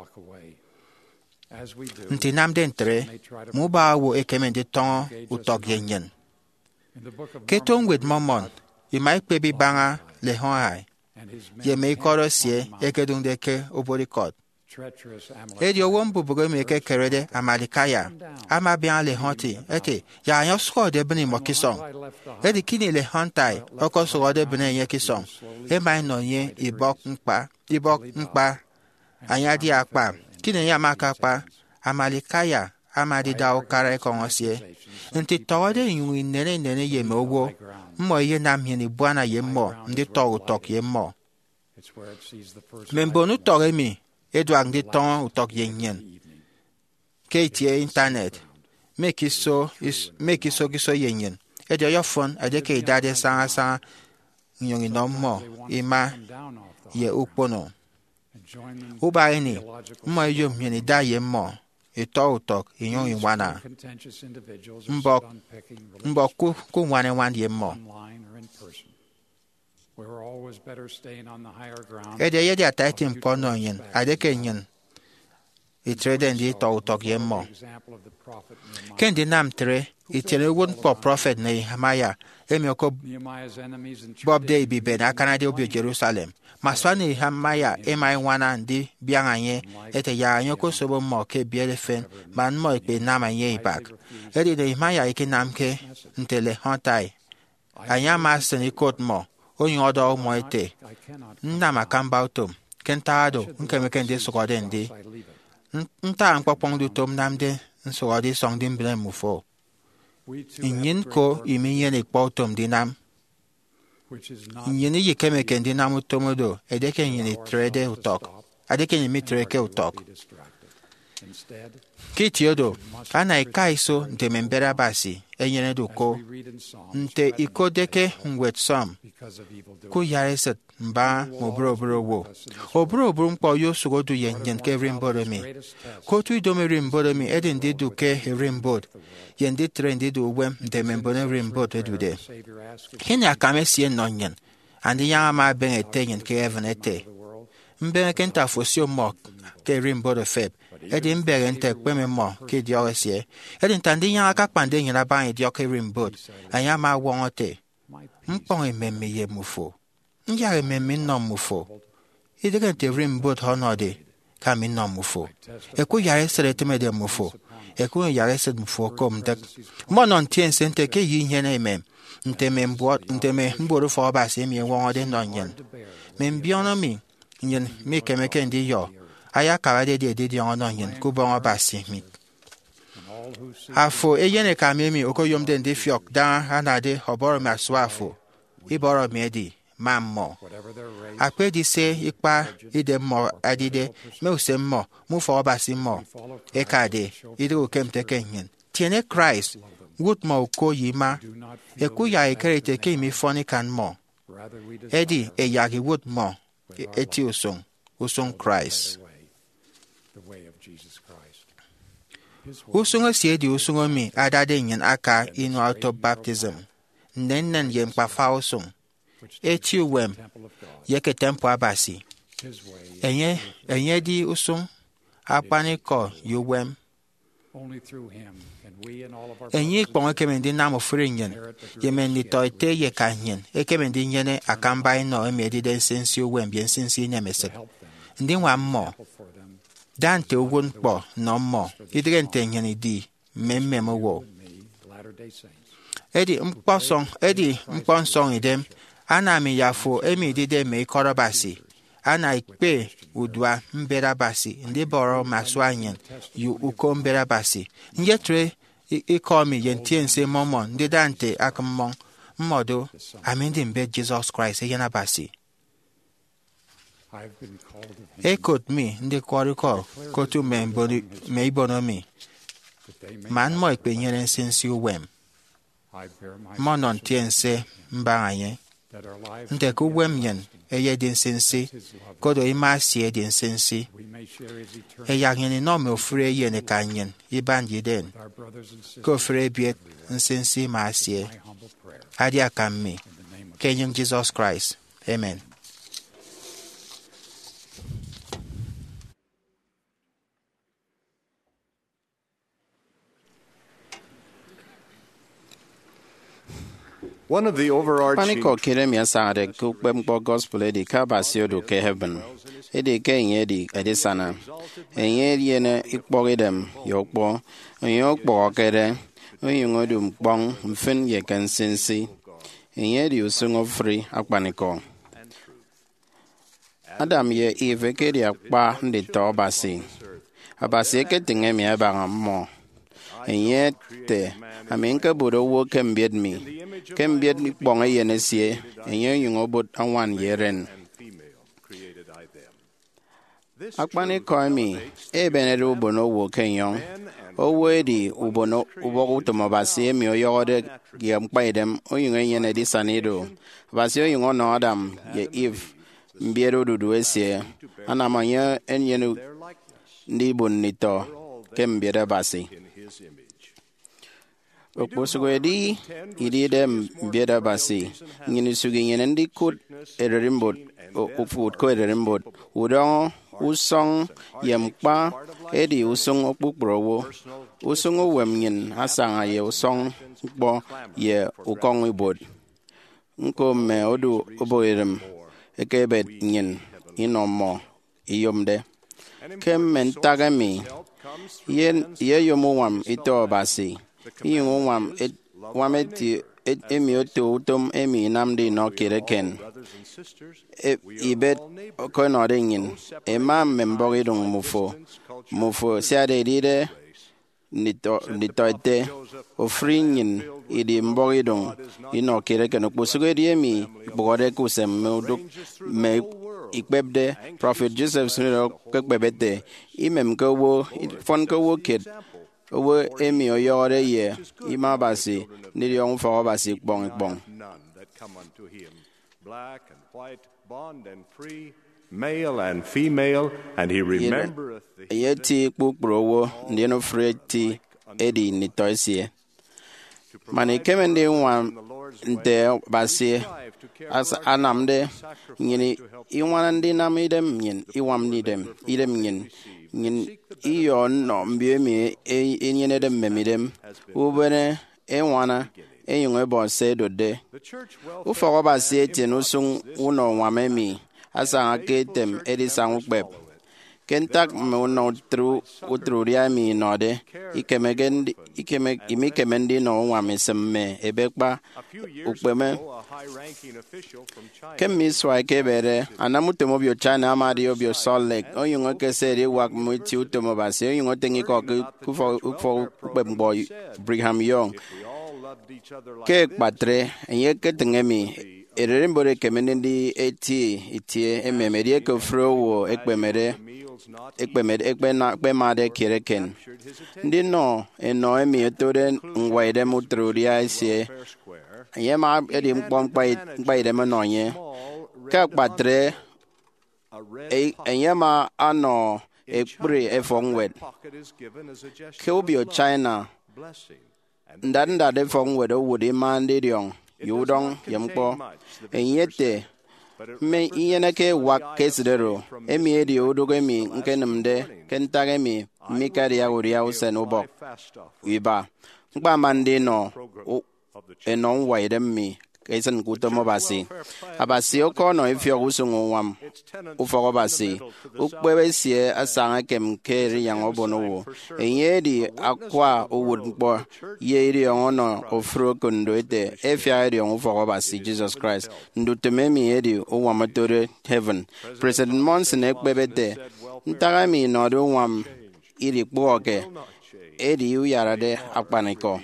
nti namde ntre muba wo ekeme ndi ton utogyenyen keton with Mormon imai pebi banga le honai ye me korosie ekedung deke oborikot edi owon bubugo me ke kerede amalikaya ama bien le honti ete ya yan sko de bni mokison edi kini le hontai okoso de bni ye kison e mai no ye ibok mpa anya di akpa kini ya maka pa amalikaya amadi dao kare kongosie nti tawade yungi nene ye mogo mo ye nam yeni bwana ye mo ndi to utok ye mo membonu toge mi edwang ndi ton utok ye nyen ketie internet make so giso ye nyen edio yo phone ade ke dade sa nyongi no mo ima ye ukpono uba ini mo yo yeni da ye mo ito utok inyongi wana mbok ku wane ye mo ede ye dia taiti mpono yen adeke nyen itrede ndi to utok ye mo kendi nam tre itene won po prophet na Nehemiah emioko Bob Day bi ben akana de obi Jerusalem maswani Nehemiah emai wana ndi bianganye ete ya anyoko sobo mo ke bielefen man mo pe namanye ibak edi Nehemiah ikinamke ntele hontai anya maseni kot mo onye odo mo ete nna makamba utom kentado nkemeke ndi sokode ndi nta ankpokpong du tom namde nsokode song din blen mufo inyin ko iminyen ikpo tom dinam inyin yi kemeke ndi namu tomodo edeke yin trede utok adeke yin mitreke utok kitiodo ana ikaiso nte membera basi enyene duko nte ikodeke ngwet som ku yareset mba mobro wo obro mpo yo sugodu yen ke rimboro mi ko tu do me rimboro mi edin didu ke rimbod yen dit trend didu wem de membone rimbod edude hin akame sie nonyen andi ya ma ben etenyen ke evenete mbe kenta fosio mok ke rimbod feb edin berente kweme mo ke dioresie edin tandi ya aka pande nyina ban dioke rimbod anya ma wonte mpon ememme ye mufo njare memme no mufo idege te rimbod honode kami no mufo eku yare sere teme de mufo eku yare sed mufo kom dak mo non tien sente ke yi nyene mem nteme mboro fo ba se mi wonde no nyen mem biono mi nyen mi kemeke ndi yo aya kawade de ono nyen ku bon ba se mi afo eyene kamemi okoyom de ndi fiok dan anade hoboro ma swafo iboro medi mammo akpe di se ipa ide mo adide me usemmo mu fo basi mo ekade ide okemte kenyen tiene Christ would mo ko yima ekuya ekerete ke mi foni kan mo edi eyagi would mo eti usung Christ usung si edi usung mi adade nyen aka inu auto baptism nennen yen pa fa usung eti wem yeke tempo abasi enye di usung apani ko yuwem enye kpong kemendi namo furingen yemendi toite ye kanyen ekemendi nyene akamba ino emedi den sensi wem bien sensi nemesek ndi wa mo dante ugun po no mo idrente nyene di memmemo wo edi mponsong idem ana mi yafo emi dide me korobasi ana ikpe udwa mberabasi ndi boro maswanyen yu uko mberabasi nyetre ikomi yentiense momo ndi dante akmon mmodo amindi mbe Jesus Christ yenabasi ekot mi ndi koriko kotu me ibonomi man mo ikpe nyere nsinsi uwem monon tiense mbanye nte ku wem yen eye din sensi kodo imasi din sensi eya yen no me ofre ye ne kanyen ibanji den ko ofre biet nsensi masie adi akammi kenyen Jesus Christ amen. One of the overarching Paniko kiremia sade kukbempo gospel edi kabasio do ke heaven. Edi ke edi edisana. Enye yene ikpogidem yokpo. Yokpo kede. Oyungodum bong mfin ye kansensi. Enye di usungo free akpaniko. Adam ye Eve kedi akpa ndi to basi. Abasi ke tingemi abanga mo. enye te amin ka bodo wo kembiet mi kembiet bong yen esie enye yungo bot awan yeren akpani koimi ebenedo bono wo kenyong owedi ubono ubogo tomobasi mi oyode yem paidem oyungo yene di sanido basi oyungo no adam ye eve mbiero dudu esie anamanya enyenu ndi bonito kembiere basi okposugwedi idide mbiere basi ngini sugi ngene ndi kut ererimbot okfut ko ererimbot udong usong yempa edi usong okpukprowo usong wemnyin asanga ye usong bo ye ukong ibot nko me odu oboirem ekebet nyin inomo iyomde kemen tagami yen yomwam ito basi yomwam wameti emi oto utom emi namdi no kireken ibet konoringin ema memboridung mufo siade dide nitoite ofringin idi mboridung ino kireken okposugedi emi bogode kusem meduk me ikbebde prophet Joseph suniro kekbebete imem kowo fon kowo kid owo emi oyore ye imabasi niriong fo basi bong black and white, bond and free, male and female, and he remembereth the yeti kpukprowo ndino freti edi nitoisie mani kemende nwa nte basi as anamde ngini iwana ndi namidem nyin iwam nidem idem nyin iyo no mbiemi enyene dem memidem ubene enwana enywe bonse dode ufoko basi etien usung uno wamemi asa aketem edisang ukbeb kentak me uno utruria mi node imikemendi no wamisemme ebekpa ukbeme kemi swa kebere anamutemo bio China amadi obio Salt oyungo keseri wak muti utomo basi oyungo tengi ko kufo ukbemboy Brigham Young ke patre enye ke tengemi erembore kemendi itie ememeri ke frowo ekpemere ekpemade kireken ndino eno emi etore ngwaide mutruria ise enye ma edi mkpomkpaide menonye ke patre enye ma ano ekpre efongwed ke obio China ndanda de fong wedo wudi mandi diong yudong yempo enyete me iyene ke wak kesidero emi edi odogo emi nkenumde kentage mi mikari ya wuri ya usen ubok iba mkpa mandi no enon waide mi kesen kutomo basi abasi okono ifyo usungu wam ufoko basi ukwewe sie asanga kemkeri yang obono enyedi akwa uwudbo yeri ono ofro kondo ete efya eri ufoko basi Jesus Christ ndutememi edi uwamatore heaven President Monson ekbebete ntagami nodu wam iri kpoke edi uyarade akpaniko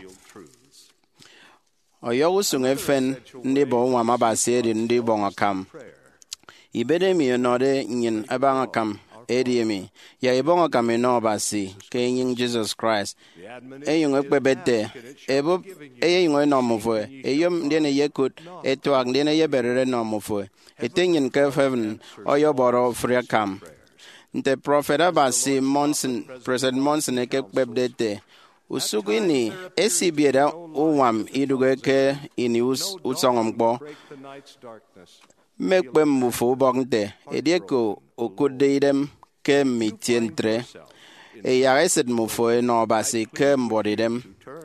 oyo usung efen ndi bo nwa mabasi edi ndi bo ngakam ibede mi node nyin abanga kam edi mi ya ibonga kam no basi ke nyin Jesus Christ eyung ekbebete ebo eyung no mofo eyom ndene yekut etwag ndene yeberere no mofo etenyin ke heaven oyo boro free kam nte prophet abasi Monson President Monson ekbebete usugini esibieda uwam idugeke ini usongompo mekpe mufo bongte edieko okudeidem ke mitientre eyareset mufo no basi ke mbodidem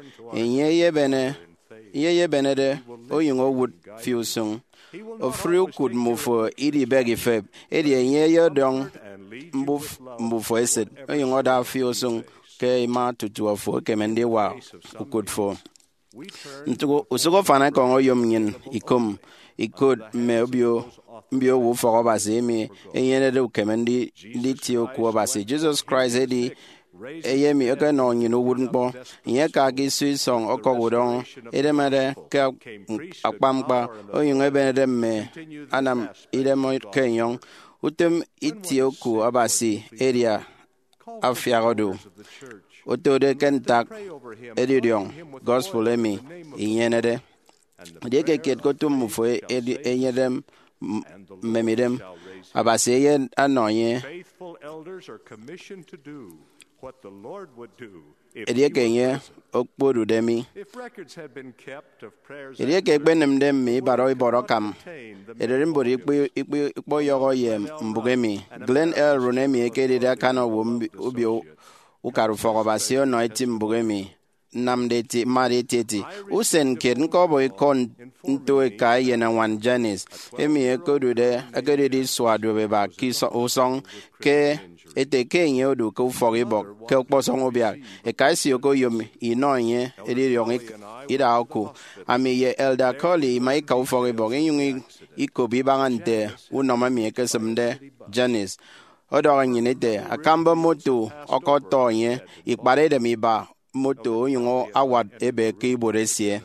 yeye benede oyungo wood fiusung ofriu kud mufo idi begi feb edi yeye dong mbufo eset oyungo da fiusung ke ima tutuafo kemendi wa ukudfo ntugo usugo fana ko oyom nyin ikom ikod me mbio wo for basi mi enyene de kemendi litio ko basi Jesus Christ edi eye mi ke no nyin wud kpo ye ka gi sui song oko wudon ide mede ke akpamkpa oyun ebe de me anam ide mo kenyon utem itioku abasi area afiagodo otode kentak edidion gospel emi yenede de ke ket ko tum fo eyedem memidem abasi ye anoye Faithful elders are commissioned to do what the Lord would do. edie ke ye okpodu demi If records had been kept of prayers edie ke gbenem dem mi baro iboro kam ederim bori ikpo yogo ye mbugemi Glen L Ronemi ekedida kano ubi ukaru fogo basio no etim mbugemi namdeti mariteti usen ken ko boy kon nto ka ye na wan Janice emi ekodu de akedidi swado be ba kiso usong ke ete kenye odu ko fogi bok ke okposong obia e kaisi oko yomi inonye edi yong ida oku ami ye elder Collie mai ka fogi bok yungi ikobi bangante unoma mi ke semde Janice odo nyinete akamba moto okotonye ikpare de mi ba moto yungo awad ebe ke iboresie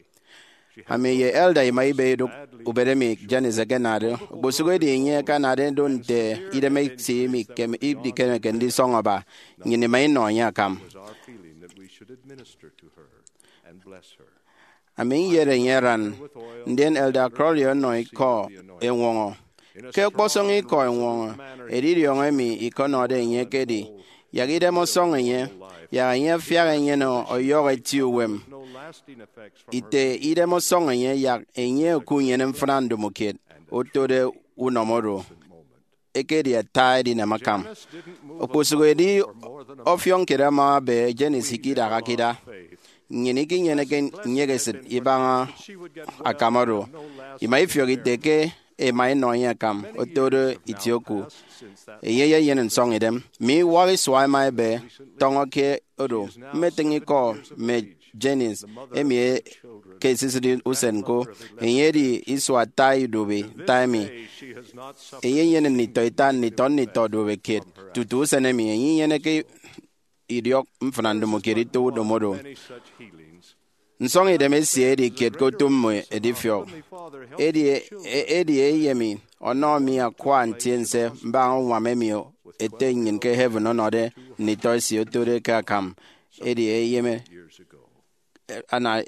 ami ye elder mai be do uberemi Janice genado bosugo de nye kanade don de ide make see mi kem if the can di song aba nyine mai no nya kam our feeling that we should administer to her and bless her. ami yere nyeran den elder Crowley no ko enwongo ke kposong ko enwongo ediri ongemi ikono de nye kedi yagide mo song nye ya nye fiare nye no oyore tiwem ite ide mo song nye ya enye kunye mfrando muket otode unomoro ekedi ataidi na makam oposugo edi ofyon kera ma be Genesis kida kakida nyene ki nyene ken nyegeset ibanga akamaro imaifyo giteke e mai no ya kam otode itioku ye yenen song edem mi wari swai mai be tongo ke odo metingi ko me Janice emi ke sisidi usenko yedi iswa tai dobe taimi yenen ni toitan ni ton ni todobe kid tutu senemi yenen ke idiok mfanando mokirito do modo nsong edem edi kid ko tummo edifio edi yemi ono mi akwa ntiense mba nwa memio etenyin ke heaven onode ni toisi otore ka kam edi yeme ana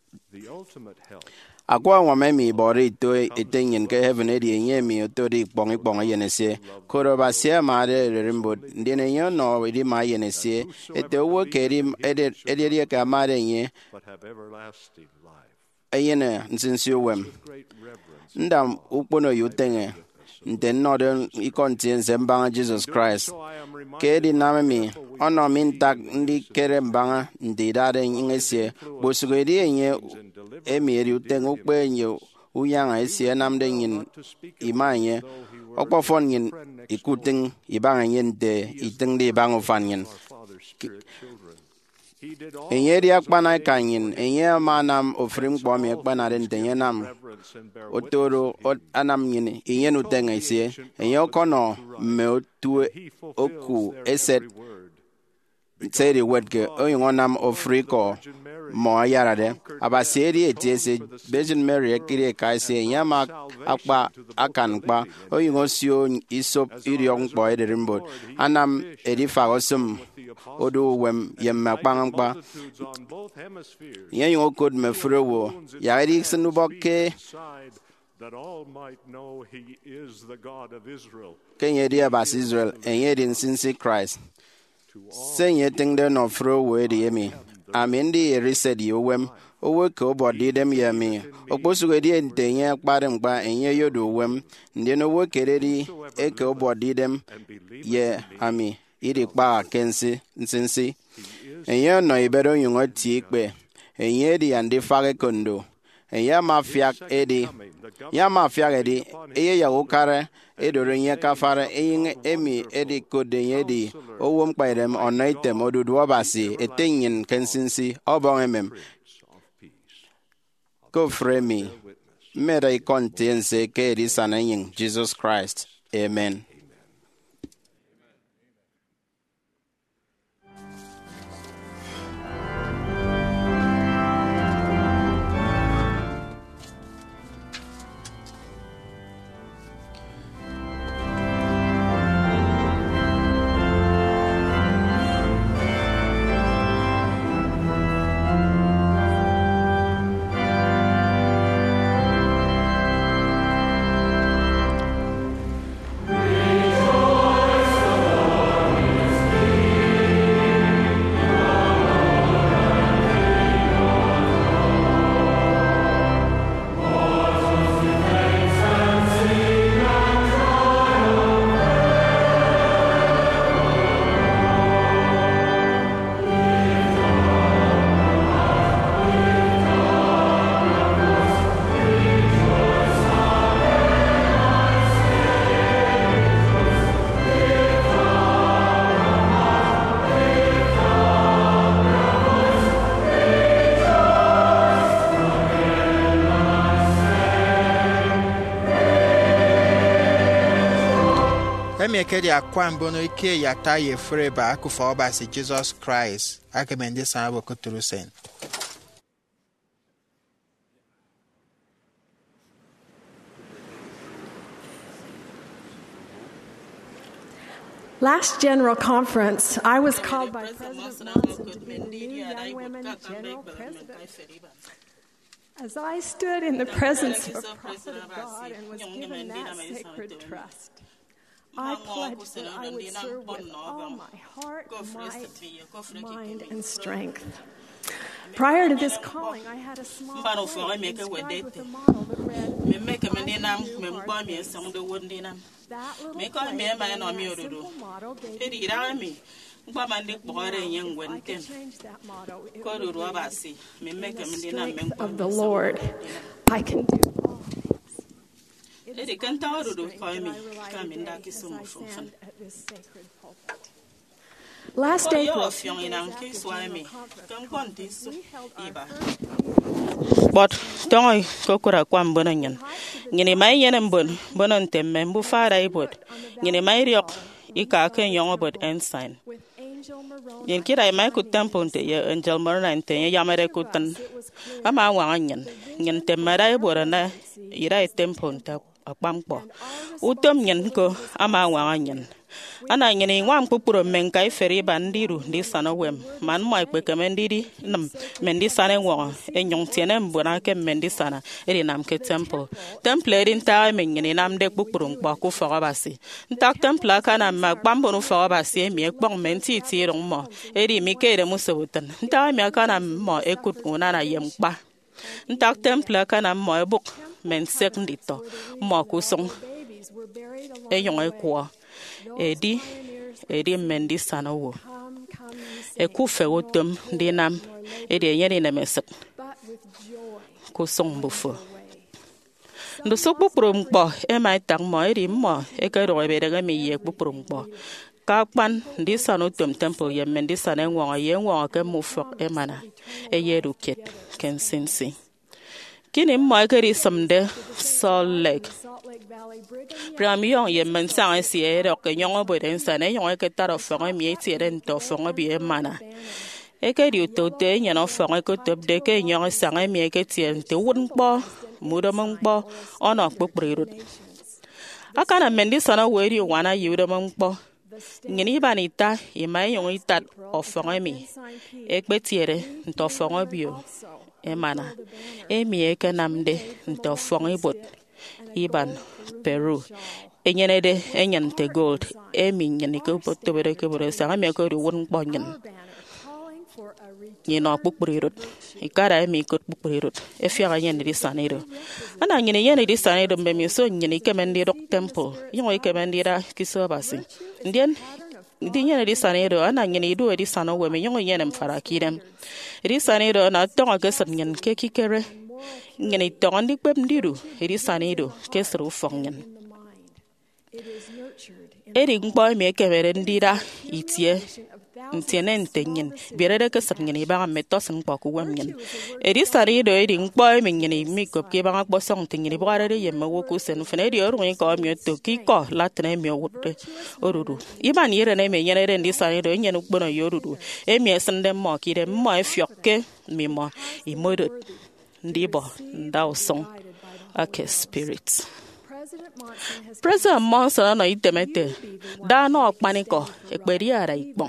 akwa nwa memi bori to etenyin ke heaven edi yemi otore pong yenese koroba sia mare rimbo ndine yo no edi ma yenese ete wo keri edi ka mare nye ayene nsinsio wem ndam ukpono yutenge nten nodon ikontiense mbanga Jesus Christ kedi namemi ono mintak ndi kere mbanga ndidade ngesie bosugedi enye emieri utenge ukpe enye uyanga esie namde nyin imanye okpofon nyin ikuting ibanga nyente itingdi ibanga fanyin enye dia kpana kanyin enye manam ofrim kpom ekpana den tenye nam otoro anam nyin enye no tenga ise enye okono me otu oku eset tseri wedke oyonam ofriko mo ayara de abaseri etese Virgin Mary ekire kaise nyama akpa akanpa oyingo sio isop iriong boy ederimbo anam edifa osum odo wem yemma kpangpa yenyo kod me frowo ya edi senuboke that all might know he is the God of Israel. Kenye dia bas Israel enye din sinsi Christ senye tingde no frowo edi yemi amindi reset yowem owe ko body dem yemi okposugo di entenye kparemgba enye yodo wem ndi no wo keredi eke body dem ye ami iri kpa kensi nsinsi enye no ibero yungo ti ikpe enye di ande fage kondo enye mafiak edi ya mafiak edi eye ya ukare edoro nye kafara eyin emi edi kodenye di owo mkpairem onaitem odudu obasi etenyin kensinsi obon emem ko fremi mera ikontense ke edi sanayin Jesus Christ. Amen. Emekedi akwa mbono ike yata ye freba akufa obasi Jesus Christ akemende sabo kuturusen. Last General Conference, I was called by President Monson to be the new Young Women General President. As I stood in the presence of a prophet of God and was given that sacred trust, I pledged that I would serve with all my heart, might, mind, and strength. Prior to this calling, I had a small plate inscribed with a model that read, that little plate and that simple model gave me courage. If I could change that motto, it would be, in the strength of the Lord, I can do all things. It is by His strength that I rely today as I stand at this sacred pulpit. Last April, 2 days after General Conference, we held our first But don't go kura kwambona nyan. Ngini mai yenem bon bonon temme mbu fara ibot. Ngini mai riok ika ken yong bot ensign. Yen kira mai ku tempo te ye Angel Morna te ye yamere ku tan. Ama wa nyan. Nyen temera ibora na ira tempo ta akpampo. Utom nyen ko ama wa nyan. Ana ngini wam pupuro menkai feri bandiru di sana wem man mai pe kemendiri nam mendi sana wo enyong tiene mbona ke mendi sana eri nam ke temple rin ta ngini nam de pupuro ba ku fa basi ntak temple kana ma bambo no fa basi mi ekpong menti ti rong mo eri mi ke re musawutan nta mi kana mo ekut una na yem pa ntak temple kana mo ebuk men sekndito mo ku song enyong ekwa edi mendi sana wo ekufe wotum dinam edi yeni na mesek ku song bufo ndo so puprum po e mai tang mo edi mo e ka ro be daga mi ye puprum po ka pan ndi sano tum tempo ye mendi sana wo ye wo ke mu fok e mana e ye ruket ken sensi kini mo e keri samde Salt Lake Pramion ye mensang si ero ke nyongo boden sane nyongo ke taro fongo mi ti ren to fongo bi e mana e ke ri to te nyano fongo ko top de ke nyongo sanga mi ke ti en te won po mudo mon po ono kpokprirut akana mendi sana weri wana yudo mon po ngini banita e mai nyongo itat o fongo mi e pe ti ere to fongo bio e mana e mi e ke namde to fongo ibot Iban Peru enyenede enyante gold eminyani ko potobere ko bore sa me ko ri won bonyen ni no pukpurirut ikara emi ko pukpurirut e fiara nyen di sanero ana nyene yen di sanero be mi so nyene kemendi dok temple yo kemendira kiso basi ndien di nyene di sanero ana nyene do di sano we me yo nyene mfara kirem di sanero na tonga ke san nyen ke kikere ngene tondi kwem diru eri sanido kesru fongen eri ngboy me kebere ndira itie ntenen tenyen berere ke sangene ba metos ngbo ku wemyen eri sanido eri ngboy me ngene mi ko ke ba ngbo song tenyen ba rere yemme wo ku sen fene eri oru ko mi to ki ko latne mi wote oruru iban yere ne me nyene re ndi sanido nyene gbono yoruru e mi sende mo ki de mo e fiokke mi mo imodo Ndibo Dawson Ake Spirits. President Monson no itemete da no paniko ekperia ra ikpon.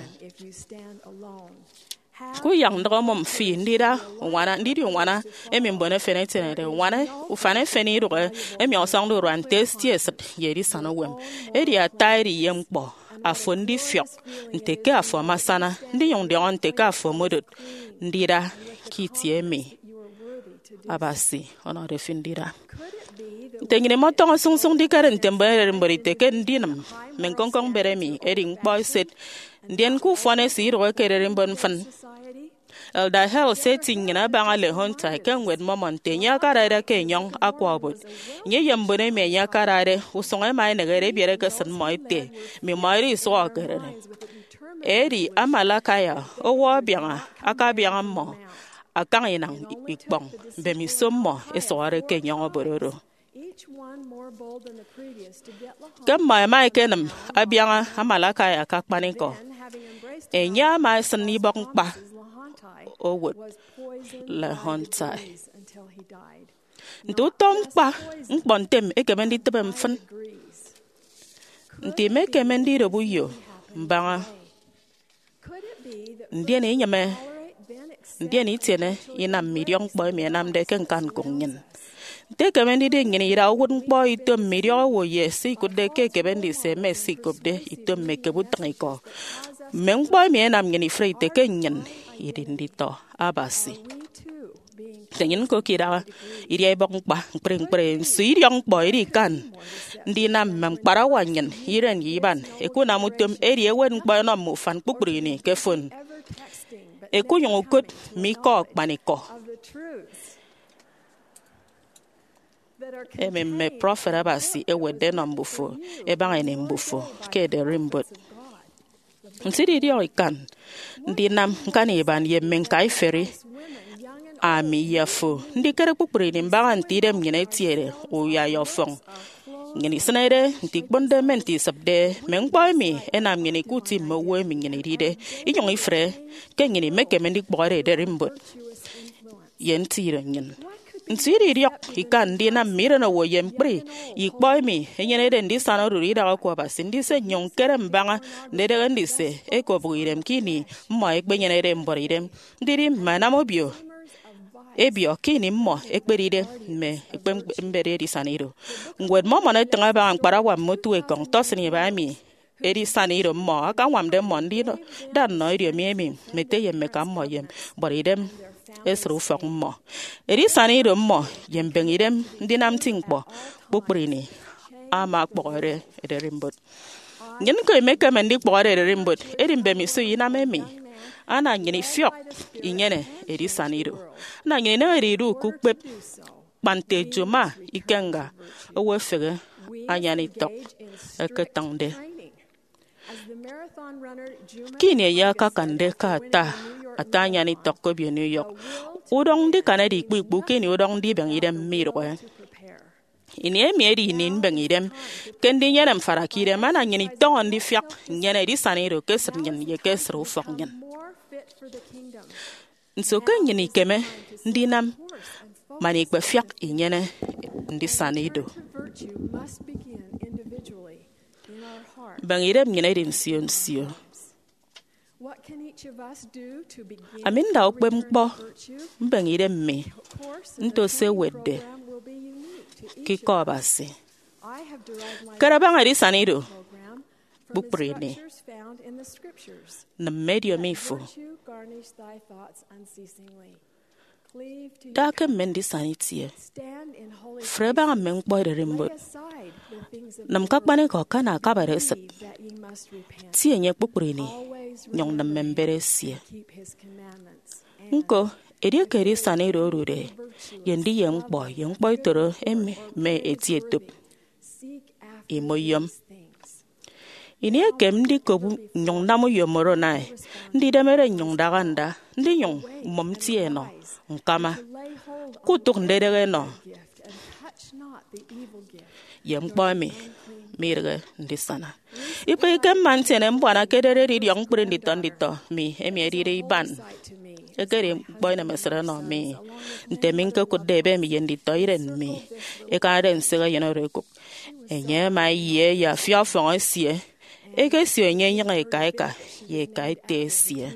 Ku yang ndo mom fi ndira wana emi mbone fenete ne wana ufane feni ro emi osang do ran testies yeri sanowem eri atairi yempo afondi fiok nteke afo masana ndi yong de on teke afo modot ndira kitiemi abasi ona refindira tengine motongo sung di karen tembere mborite ken dinam men konkong beremi ering boy set ndien ku fone si ro kerere mbon fan elda hell setting na bangale honta ken wed momon te nya karare ke nyong akwabot nye yembone me nya karare usonga mai negere biere ke san moite mi mari so kerere eri amalakaya owo bianga akabianga mo akang inang ikbong be mi sommo e soare ke nyong bororo Kem mai kenem abianga amalaka ya kakpaniko. Enya mai sani bong pa. Owut Lahontai. Ntutom pa nkpontem ekemendi tebem fen. Ntime kemendi rebuyo mbanga. Ndieni nyame. Ndieni tiene inam miryong boy mi nam de ken kan kongin. Te kemendi de ngini ira wun boy itom miryo wo yesi kude ke kemendi se mesi kubde itom me kebutang iko. Meng boy mi nam ngini frei te kenyen irindito abasi. Tenyin ko kira iri bong pa preng si iryong boy ri kan. Ndi nam meng parawanyen iren yiban eku namutum eri ewen boy no mu fan puprini ke fun. Eku yung ukut miko paniko. Me prophet abasi ewede no mbufo ebanga ni mbufo ke de rimbot. Nsiri dio ikan ndi nam nkani iban yemen kai feri ami yafo ndi kere pupuri ni mbanga ntidem nyene tiere o ya yofong ngini snere nti bonde menti sabde mengboy mi enam ngini kuti mowe mi ngini ride inyong ifre ke ngini meke mendi bore de rimbot yen tire ngin nsiri riok ikan ndi nam mire no wo yempri ikboy mi enyene de ndi sanoro rida ko ba sindi se nyong kere mbanga ndede ndi se e ko buirem kini mo ekbenyene de mborirem ndiri manamobio ebio kini mo ekperide me ekpembere di saniro ngwed mo mona tanga ba ankpara wa motu e kong tosni ba mi edi saniro mo aka wam de mondi no dan no iri mi mete yem me kam mo yem boridem esru fok mo edi saniro mo yem bengidem dinam tingpo bukprini ama kpore ederimbot ngin ko meka mendi kpore ederimbot edimbe mi su ina memi ana ngini fiok inyene eri saniro na ngini na eri ru kukpep pante joma ikenga owe fege anyani tok eketangde kini ya kakande kata atanya ni tok ko bi New York udong di kanadi kpu kini udong di bang idem mirwe ini emieri nin bang idem kendi nyerem farakire mana ngini tongon di fiak nyene di saniro kesr nyen ye kesro fok nyen nsoke nyini keme ndi nam mani kwe fiak inyene ndi sanido bangire mnyene rim siyo aminda okpe mkpo mbangire mme ntose wede kiko basi karabanga di sanido bukprene na medio mifo dake mendi sanitie freba men boy de rimbot nam kakbane ko kana kabare sat tie nye bukprene nyong na membere sie nko eri keri saniro rude yendi yen boy toro eme me etietop imoyom ini kem ndi kobu nyong namu yomoro nai ndi demere nyong daganda ndi nyong momtie no nkama kutuk ndere no yem boy mirge ndi sana ipe kem mantene mbwana kedere ri yong prendi tondito mi emi ri ban ekere boy na mesra no mi nteminka kudebe mi yendi toiren mi e ka den sega yeno rekup enye mai ye ya fiafon asie eke si onye nyanga ekaika ye kaite sie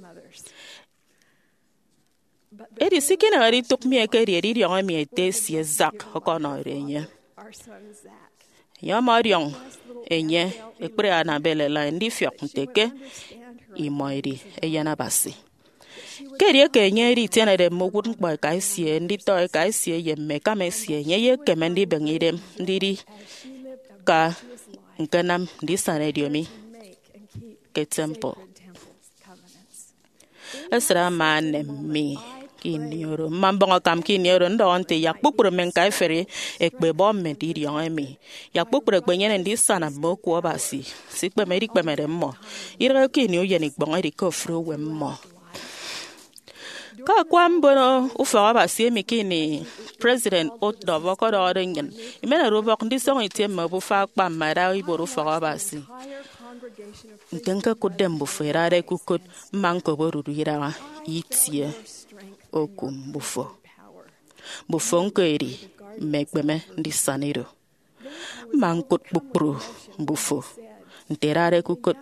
edi sikina ari tuk mi ekeri eri yonga mi ete sie zak hokono renye ya marion enye ekpre anabele la ndi fiok nteke imoiri eyana basi keri enye ri tiana de mogun boy kai sie ndi to kai sie ye meka me sie nye ye kemendi bengire ndiri ka nkanam di sanedio mi ke tempo esra mane mi kinioro mambonga kam kinioro ndonte yak pupur men kai fere ekbe bom me di yon mi yak pupur ekbe nyene ndi sana mo ko basi sikpe me dikpe me mo ire kinio yenik bonga di ko fro we mo ka kwam bono ufa ba sie mikini president ot do boko do ringen imena robok ndi song item bu fa kpa mara iboru fa ba si ntenka kudem bu ferare kukut manko boru ira itie okum bufo nkeri megbeme ndi saniro mankut bukpru bufo nterare kukut.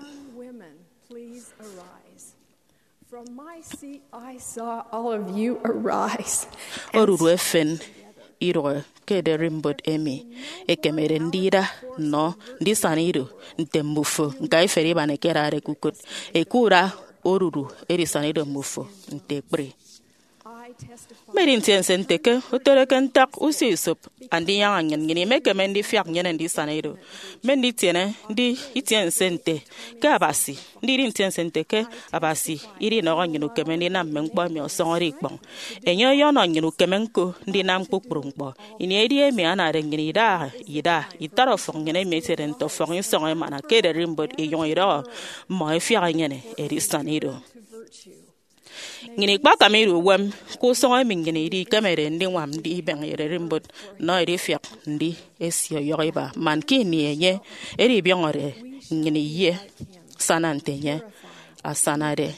From my seat, I saw all of you arise. Oruru efen iro kede rimbot emi ekemere ndira no ndi saniro ntembufo ngai feri bane kerare kukut ekura oruru eri saniro mufo ntekbre meri ntiense nteke utereke ntak usi sup andi yang nyen ngini meke mendi fiak nyen ndi saniro mendi tiene ndi itiense nte ke abasi ndi itiense nteke abasi iri no nyinu kemendi na menkpo mi osongori kpon enyo yo no nyinu kemenko ndi na mkpukpuru mkpo ini edi emi anare ngini ida itaro fong nyene metere nto fong isongo mana kede rimbot iyon iro mo fiak nyene eri saniro ngini kpa kamiru wem ku songo mi ngini di kamere ndi wam di beng yere rimbot no eri fiak ndi esio yoiba man ki ni enye eri biongore ngini ye sanantenye asanare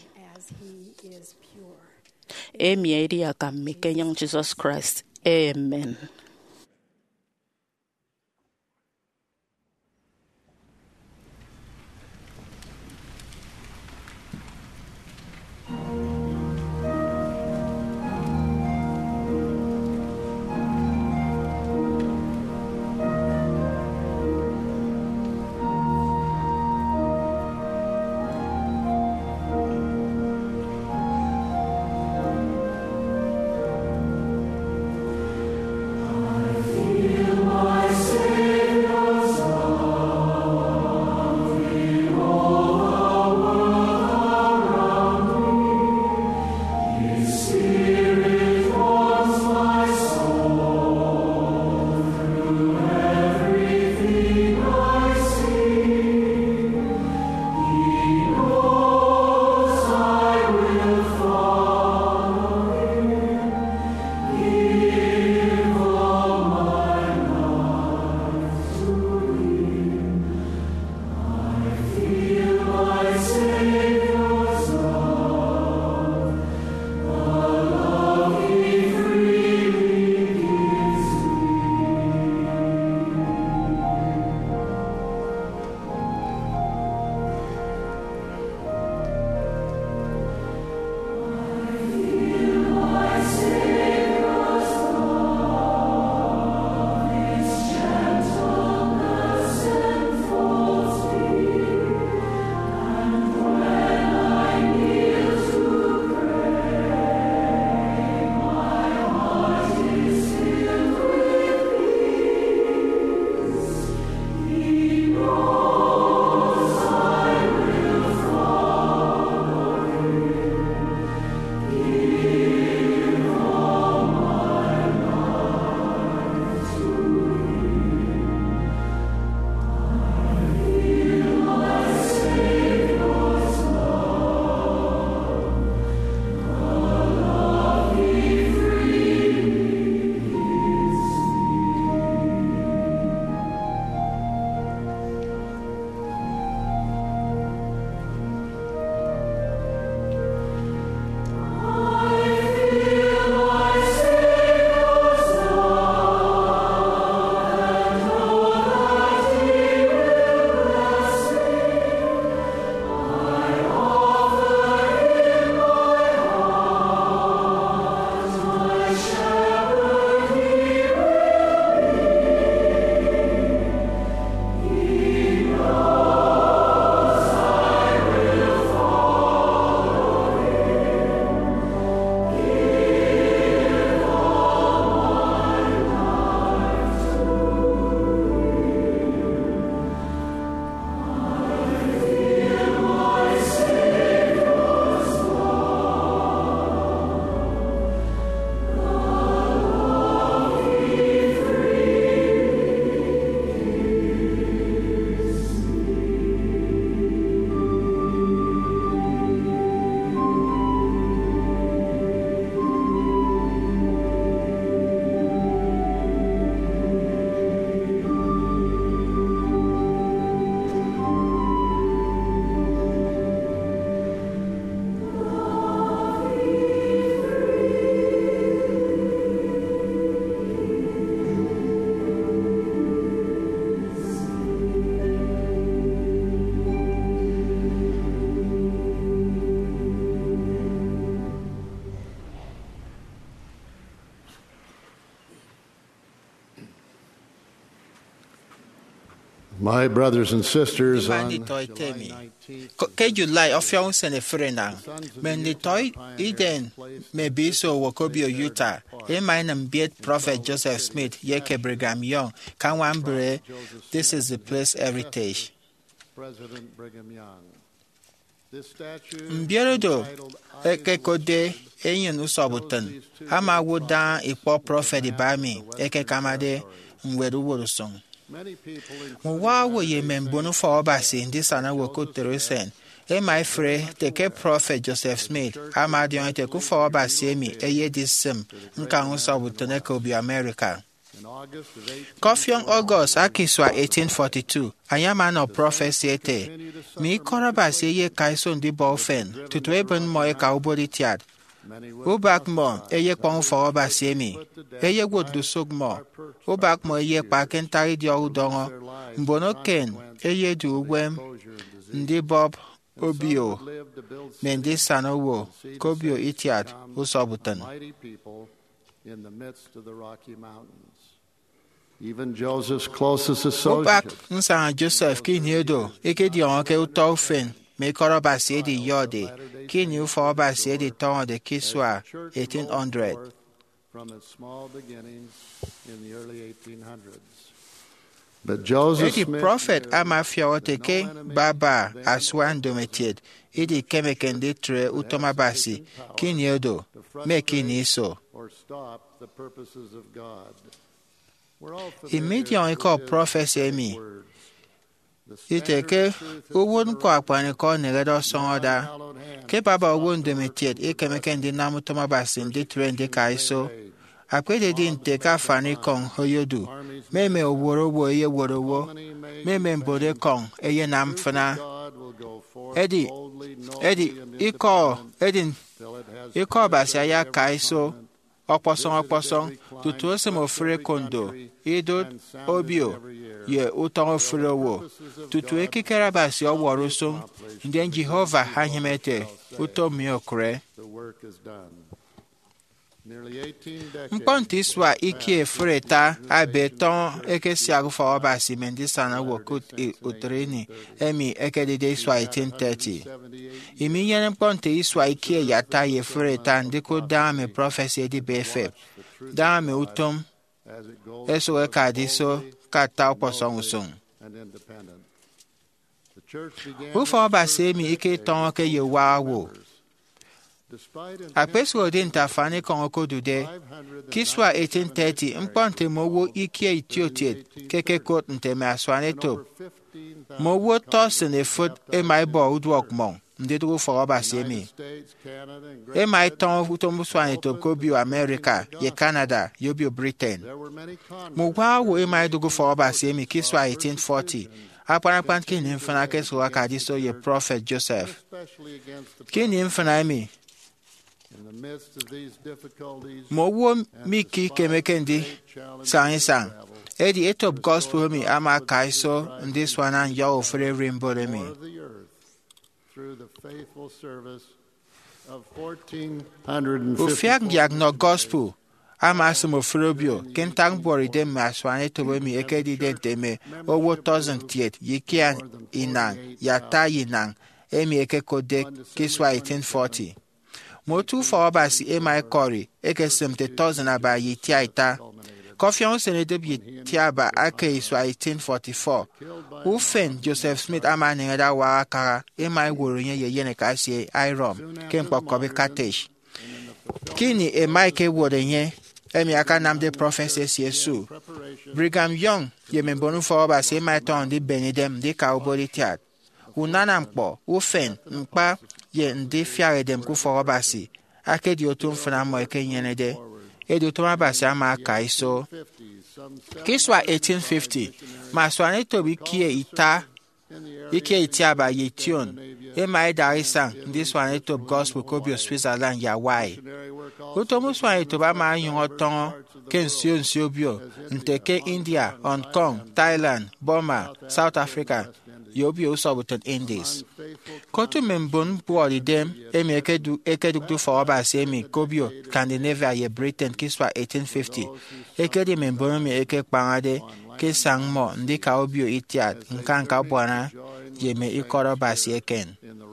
emi eri akam kenyang Jesus Christ. Amen. My brothers and sisters, on ke July ofia sene frena men the toy Eden me be so Wokobio Utah e mine beat Prophet Joseph Smith yeke Brigham Young can one bre this is the place heritage President Brigham Young. This statue Mbierodo eke kode enyen usobutan ama woda ipo prophet ibami eke kamade mweru worusong Mwawo ye membono for obasi ndi sana woko teresen. E my free teke prophet Joseph Smith. Amadion te ku for obasi emi eye disim nka unsa butone ko bi America. Kofion August akiswa 1842. Ayama no prophecy ete. Mi korabasi ye kaiso ndi bofen. Tutu eben mo e ka ubodi tiad. Ubak mo eye kwa for obasi emi. Eye wodu sogmo. Ubak mo eye pa kentari di odongo. Mbono ken eye du wem ndi Bob Obio. Mendi sanowo kobio itiad usobutan. In the midst of the Rocky Mountains. Even Joseph's closest associate. Ubak nsa Joseph kinyedo eke di onke utofen me korobasi di yode kini ufo obasi di ton de kiswa 1800 from its small beginnings in the early 1800s. But Joseph Smith, prophet amafia oteke baba aswan dometed idi kemekende tre utomabasi kinyedo me kiniso or stop the purposes of God. Immediately called prophecy me. Iteke uwon kwa kwani ko neredo songoda. Ke baba uwon dometed ekemekende namutomabasi ndi trende kaiso. Akwede din teka fani kong hoyodu. Meme oworo ye worowo. Meme mbode kong eye namfana. Edi iko basi aya kaiso. Okposong tutu ose mo fere kondo idot obio ye uton fere wo tutu ekikera basi oworo so ndi Jehova hanyemete utomi okre Mponti swa iki freta abeton ekesi agufa obasi mendisana wokut utreni emi ekedide swa 1830 Imiyen mponti iswa iki yata ye freta ndiko dame prophecy di befe dame utom eso ekadiso kata oposong Ufa obasi emi ike ton ke ye wawo Apeso dinta fani kon okodude kiswa 1830 mponte mowo ikie itiotiet keke kot nteme aswane top mowo tosin e foot e mai bo udwok mon ndedru for obasi emi e mai ton utomu swane top kobio America ye Canada yobio Britain mowa e mai dugu for obasi emi kiswa 1840 aparapan kini mfana keswa kadiso ye prophet Joseph kini mfana emi Mowo miki kemekendi sang edi etop gospel mi ama kaiso ndi swanan ya ofre rimbo mi Ufiak diagno gospel ama sumofrobio kentang bori dem maswane tobo mi ekedi denteme owo 1000 yikian inang yata yinang emi ekekode kiswa 1840 Motu for obasi e mai kori ekesem te 1000 aba yitiaita Kofion senedebi tiaba ake iswa 1844 Ufen Joseph Smith ama nengeda wa akara e mai woronye yene kasi Irom kempo kobe katesh Kini e mai ke worenye emi aka namde prophecies Yesu Brigham Young ye membonu for obasi e mai ton di benedem di ka ubodi tiat Unana mpo ufen mpa ye ndi fiare dem ku for obasi ake di otum fana mo eke yenede e di otum abasi ama kaiso kiswa 1850 maswane tobi kie itiaba ye tion e mai darisan ndi swane top gospel kobio Switzerland ya wai utomu swane toba ma yongoton ken sio bio nteke India Hong Kong Thailand Burma South Africa Yobi usobutan Indies. Kotu membon buori dem emi ekedukdu for obasi emi kobio Scandinavia ye Britain kiswa 1850. Ekedi membon mi eke pangade ke sang mo ndi ka obio itiat nka nka bwana yeme ikoro basi eken.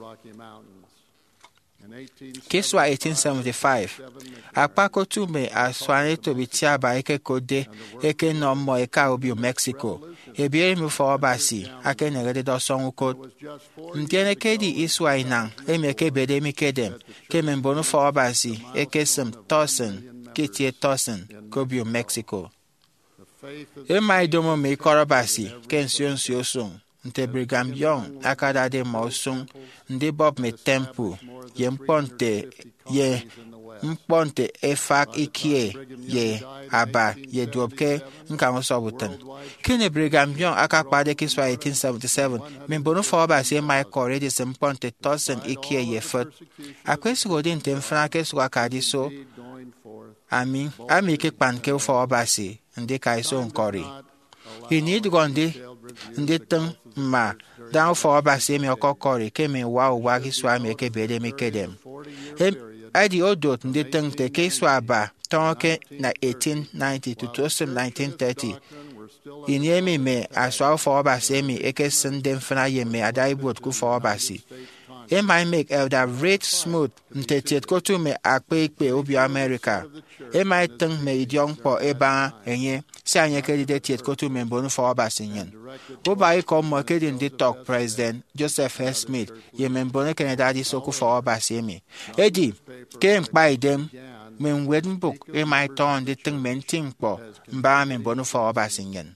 Kiswa 1875 akpako tume aswane to bitia ba eke kode eke no mo eka obio Mexico ebie mi fo basi ake negede do songu kod mtiene kedi iswa inang emeke bede mi kedem ke membono fo basi eke sem tosen kitie tosen kobio Mexico emai domo mi korobasi ken sion sung nte Brigham Young akada de mausung ndi Bob me tempu ye mponte efak ikie ye aba ye dwobke nka ngosobutan kine Brigham Young akakpade kiswa 1877 membono fo ba se mai kore de mponte tosen ikie ye fot akwesu de ntem franke so akadi so ami ke panke fo ba se ndi kai so nkori ini dugonde ndi tung ma down for ba se mi okokori ke mi wa kiswa mi ke bede mi kedem adi odot ndi tung te kiswa ba tonke na 1890 to 1930 ini me aswa for ba se mi eke sendem fana ye me adai bot ku for ba si e might make elder rate smooth ntetet kotu me akpe obi America e might tung me idiong po eba enye si anye ke de tet kotu me bonu for ba sinyen oba e kom mo ke din di talk president Joseph S. Smith ye me bonu Canada di soku for ba semi edi ke mpa idem me wedin book e might turn di tung men ting po mba me bonu for ba sinyen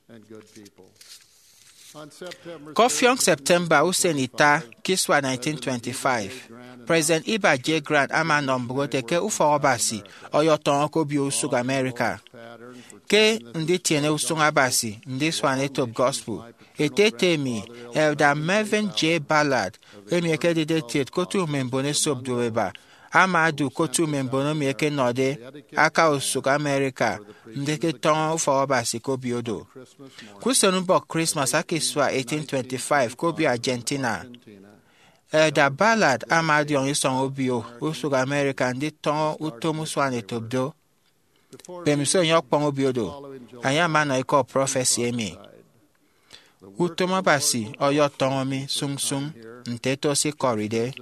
Kofiong September usenita kiswa 1925 President Iba J. Grant ama nombrote ke uforobasi oyoton ko bi usug America ke ndi tiene usung abasi ndi swane top gospel etetemi Elder Melvin J. Ballard emieke de tet kotu membone sobdoeba Amadu kotu membono mieke node aka usug America ndeke ton uforobasi ko biodo Kusonumbo Christmas akiswa 1825 kobi Argentina Elder Ballard amadi on son obio usug America ndi ton utomu swane tobdo Bemiso nyok pon obiodo anya mano iko prophecy emi Utomo basi oyo ton mi sung sung nteto si koride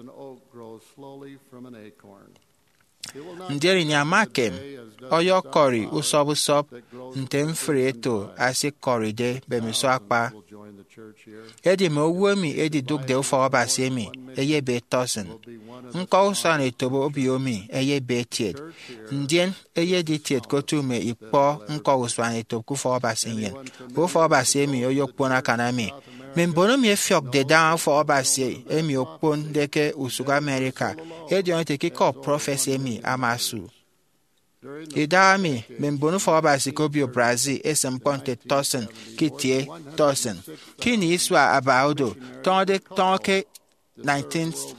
Nderi nyamakem oyo kori usob ntem freto asi koride bemiso akpa edi me owuomi edi duk de ufo ba semi eye be tosen nko usane tobo obiomi eye be tiet ndien eye di tiet kotu me ipo nko usane to ku fo ba senyen ufo ba semi oyo pona kanami membono mi efiok de down for ba se emi opon deke usuga America edi on te kiko prophecy emi amasu Idami membono for ba se kobio Brazil esempont tosen kitie tosen kini iswa abaudo tonke 19th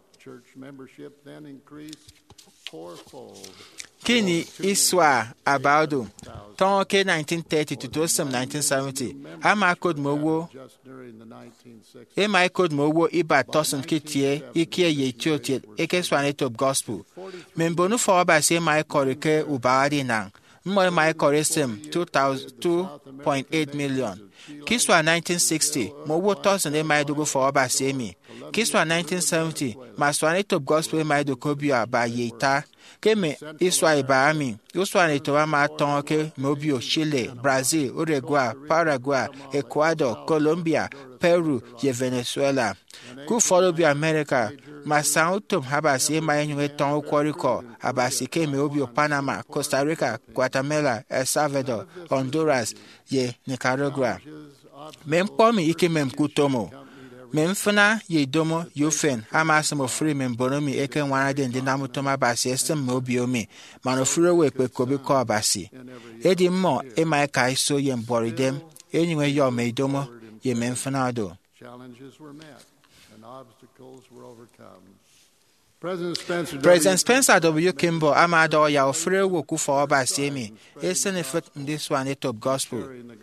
Kini iswa abaudo tonke 1930 to 1970 ama kod mowo kod mowo iba tosen kitie ikie ye chotie eke swane top gospel membono for ba se mai korike ubadi nang mo mai koresem 2.8 million kiswa 1960 mowo tosen e mai dugo for ba se mi kiswa 1970 maswane top gospel mai do kobia ba yeta keme iswa ibaami uswa ni to ma tonke mobio Chile Brazil Uruguay Paraguay Ecuador Colombia Peru ye Venezuela ku follow bi America masautum habasi ma enwe ton koriko abasi keme obio Panama Costa Rica Guatemala El Salvador Honduras ye Nicaragua mempomi ikemem kutomo Memfana ye domo yofen amasimo free membonomi eke wana den dinamutoma basi esem mobiomi manofuro wekwe kobi ko basi edi mo ema kai so ye mboridem enywe yo meidomo ye memfana do President Spencer W. Kimball amado ya ofre woku for basi emi esenefet ndiswane top gospel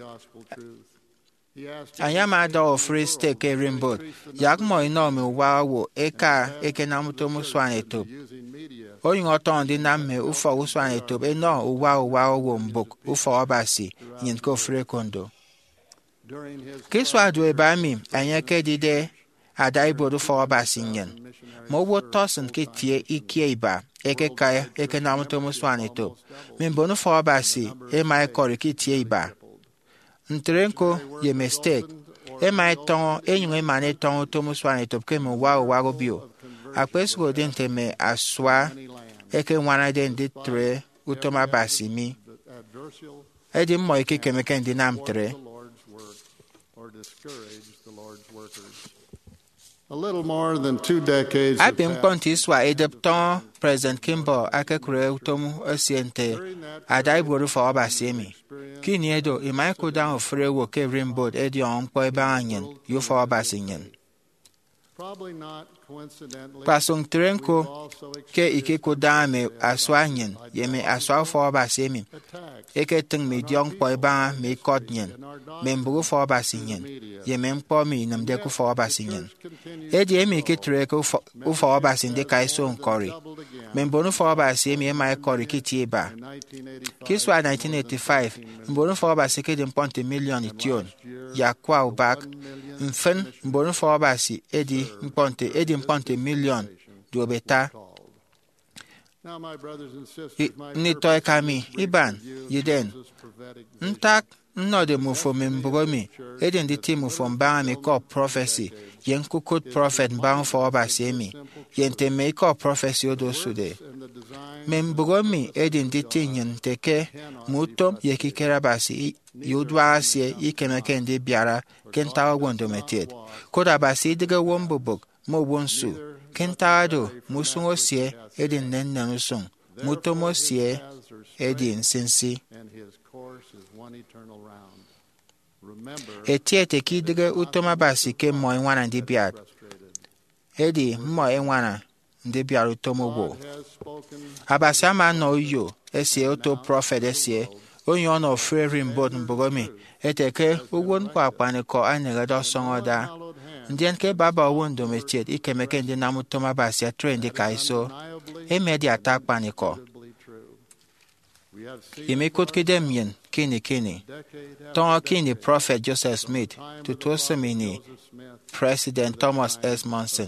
Anyama do free stake rimbo yakmo inomi wawo eke namuto muswane top Oyin oton di namme ufo uswane top eno uwa wo mbok ufo obasi nyin ko free kondo Kiswa do ebami anyake dide ada ibodu for basinyen. Mowo tossen kitie ikieba eke kaya eke namuto muswanito. Mimbonu for basi e mai kori kitie iba. Ntrenko ye mistake. E mai ton enywe mane ton to muswanito ke mo wago bio. Akwesko dente me aswa eke wana den ditre utoma basi mi. Edi mo ike kemeke ndi namtre. A little more than 2 decades I've been pointing to Edepton, President Kimball, Akakure, Tomu, Asiente, Adaiburu for Abasemi. Kiniedo, in my cool down of free work every boat, Edion, Poibanyan, you for Abasinian. Probably not coincidentally. Pasung Trenko, Ke Ikeko Dame, Aswanyan, Yeme Aswa for Abasemi. Eketing me young Poiban, me Cotnian, Membu for Abasinian, Yemen Pomi, Namdeku for Abasinian. Eddie make treko for Abasin de Kaison Cory. Membono for Abasemi and my Cory Kitieba. Kiswa 1985, Mbono for Abasike in Ponte Million Ition, Yakwa back, Mfen, Mbono for Abasi, Eddie Ponte Million, Duobeta. Now, my brothers and sisters, Nitoy Kami, Iban, Yeden. Ntak, no de move for Membomi, Eden the team from Bami called prophecy, Yen Kukut prophet bound for Abasemi, Yente make up prophecy Odosude. Membomi, Eden the Tinian, Teke, Mutom, Yekikerabasi, Yudwasie, Ikemeken de Biara, Kentawa Wondometed. Kodabasi diga Wombo book, Mo Wonsu. Kentado, Musungosie, Edin Nenanusung, Mutomosie, Edin Sensi. Etiete kidiga utomabasi ke moiwana ndibiat. Edi moiwana ndibiat utomobo. Abasama no yo, esie auto prophet esie, onyon of free boat mbogomi, eteke uwon kwa paniko anegado songoda. Ndian ke baba wondo metiet ikemeke ndi namutoma basi train di kaiso emedi attack paniko imekot kedemien kini ton kini prophet Joseph Smith to tosemini President Thomas S. Monson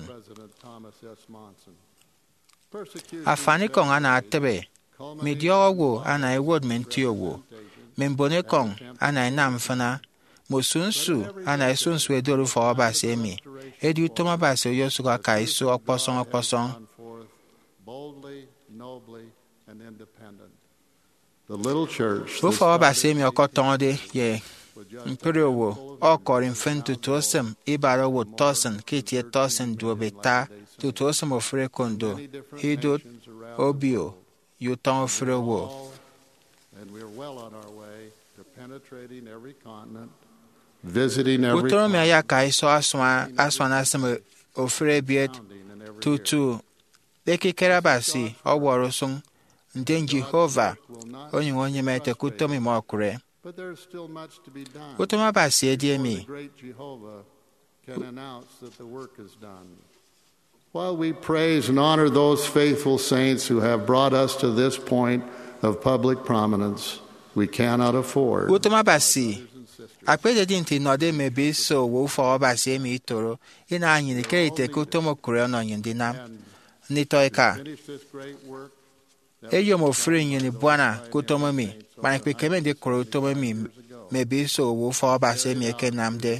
afani kong ana atebe midiowo ana ewod mentiowo membone kong ana inamfana Mosunsu ana esunsu edoru for Abasemi. Edu Toma Baso Yosuka Kaiso Okposong. Boldly, nobly, and independent. The little church. For Abasemi Okotonde, ye. Imperiowo, Okor infintu tosem, Ibaro would tossen, Kitty tossen duobeta, to tosem of Frecondo, Hidot, Obio, Uton Frewo. And we are well on our way to penetrating every continent. Visiting every Utomi ayaka iso aswana asem ofre biet tutu ekikerabasi oworosung nden Jehova onye mete kutomi mokure but there's still much to be done. Utoma basi ediemi The great Jehovah can announce that the work is done. While we praise and honor those faithful saints who have brought us to this point of public prominence, we cannot afford Utoma basi Akpede dinti node mebe so wo for Abasemi itoro ina anyi kerite kutomo kure no nyindina nitoika eyo mo free nyini bwana kutomo mi bana kwekeme de kure kutomo mi mebe so wo for Abasemi ekenamde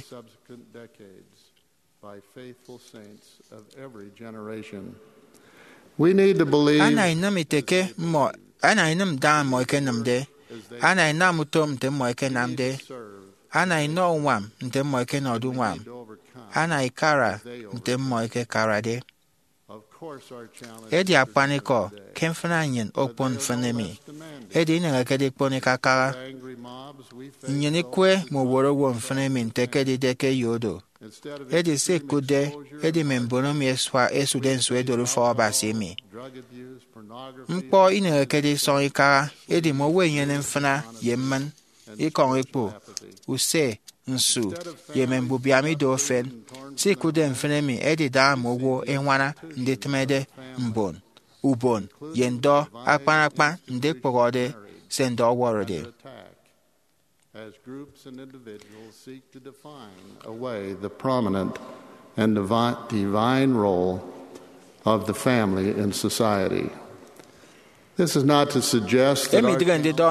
by faithful saints of every generation. We need to believe ana inam iteke mo ana inam dan mo ekenamde ana inam utom te mo ekenamde ana ino wam nte moike no du wam ana ikara nte moike karade edi apaniko kemfananyen opon fanemi edi ngakede ponika kara nyeni kwe mo woro wo fanemi nte kede deke yodo edi se kude edi membono mi eswa esuden swedoro fo Abasemi mpo inakede so ikara edi mo wenyen mfana yemman ikon ekpo use nsu yemembu biami do fen si kude mfenemi edi da mowo enwana ndetemede ubon yendo akpanakpa ndekpogode sendo worode as groups and individuals seek to define away the prominent and divine role of the family in society. This is not to suggest that our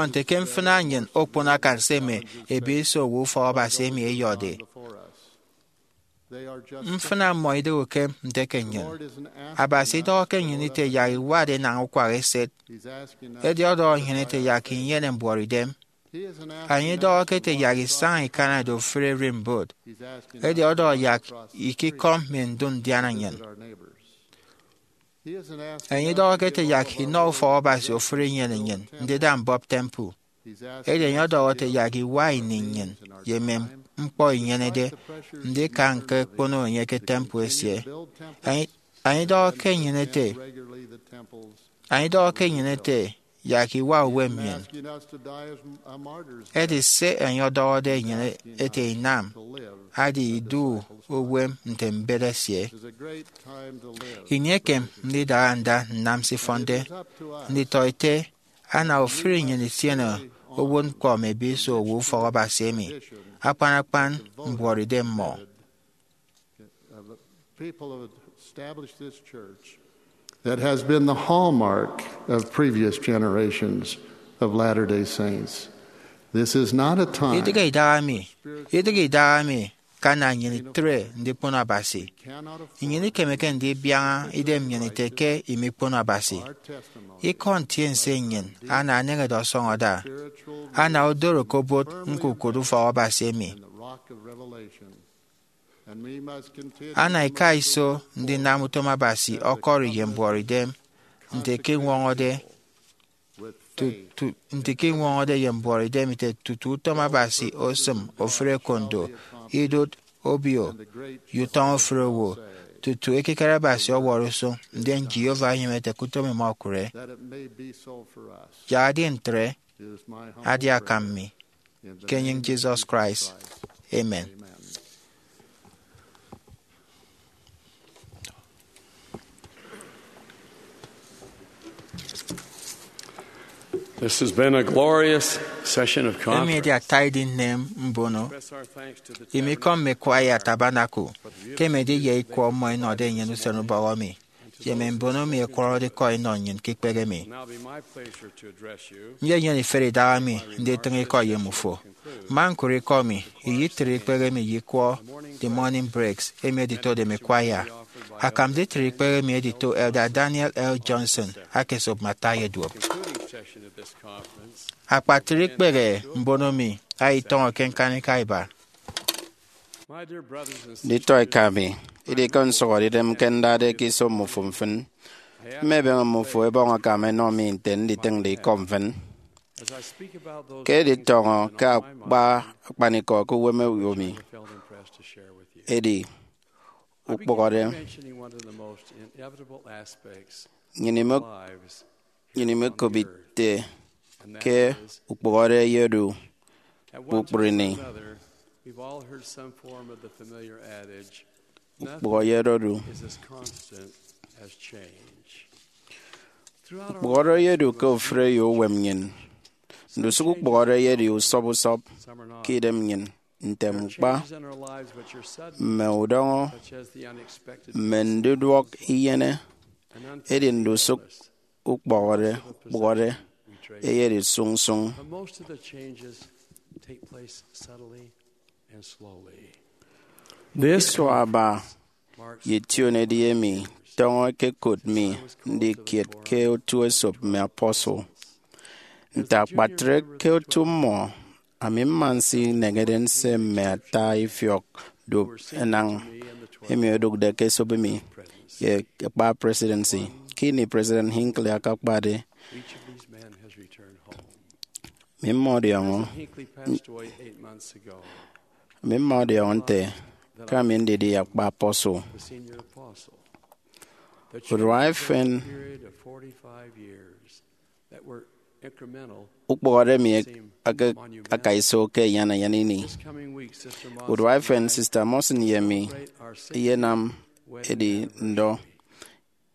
mfana moide oke mdekenyen abasi do kenyen te ya iwade na nkwa reset edi odo hinete ya kinyen mboridem anyi do ke te ya isan kana do free rimbod edi odo ya ikikom mendun diananyen anyi do ke te ya kino for abasi ofre yenyen ndeda mbob temple edi odo te ya ki wine yemem mkpọ inyenede ndị ka nke kpono onye ke temple esie anyị dọ kenyenete ya ki wa uwe mien edi se enyo dọ de nyene ete inam adi idu uwe ntembele sie inyekem ndị dara nda nnam si fonde ndị toite ana ofiri nyene tiena owon kwa mebi so owu fọrọ basemi Apanapan mboride mo. People have established this church that has been the hallmark of previous generations of Latter-day Saints. This is not a time. Idige idami kana nyini tre ndi pona basi. Nyini kemeke ndi bianga idem nyini teke imi pona basi. Ikontien senyen ana nenge do songoda. Ana odoro kobot nkukudu fa basi emi. Ana ikaiso ndi namutoma basi okori yemboridem ndeke nwongode ndeke nwongode yemboridem ite tutu toma basi osum ofre kondo idot obio yuton ofrewo tutu ekekere basi oworuso ndi Jehova yemete kutomi makure jadi entre adi akammi kenyin Jesus Christ. Amen. This has been a glorious session of conference. Yemembono mi ekworo de koi nonyen kikpege mi. Nye yeni feri dawa mi nde tengi koi yemufo. Man kuri ko mi, iyi kpege mi yikwo the morning breaks emi edito de me kwaya. Akam de kpege mi edito Elder Daniel L. Johnson akesob mataye duop. Akpa kpege mbono mi aiton kenkani kaiba. Ditoy kami ide kon so de dem kenda de ki so mo fumfen mebe mo fo e bon ka me no mi ten di teng de konfen ke de tongo ka ba paniko ku we me yomi edi ukbogore nyini me ko bitte ke ukbogore yedu ukbrini. We've all heard some form of the familiar adage, nothing is as constant as change. Throughout our lives, changes in our lives which are sudden, such as the unexpected but most of the changes take place subtly and slowly. This waba yetione diemi tongo ke kut mi ndi kiet ke otu esop me apostle. Nta patre ke otu mo amimmansi negeden se me ata ifiok do enang emi odog de ke sobe mi ye ba presidency kini President Hinckley akakbade. Each of these men has returned home. President Hinckley passed away 8 months ago. Mimma de onte kamin de yakba apostle. The senior apostle. The Wife and period of 45 years that were incremental. Ukbore mi akaiso ke yana yanini. Would wife and sister Mosin yemi yenam edi ndo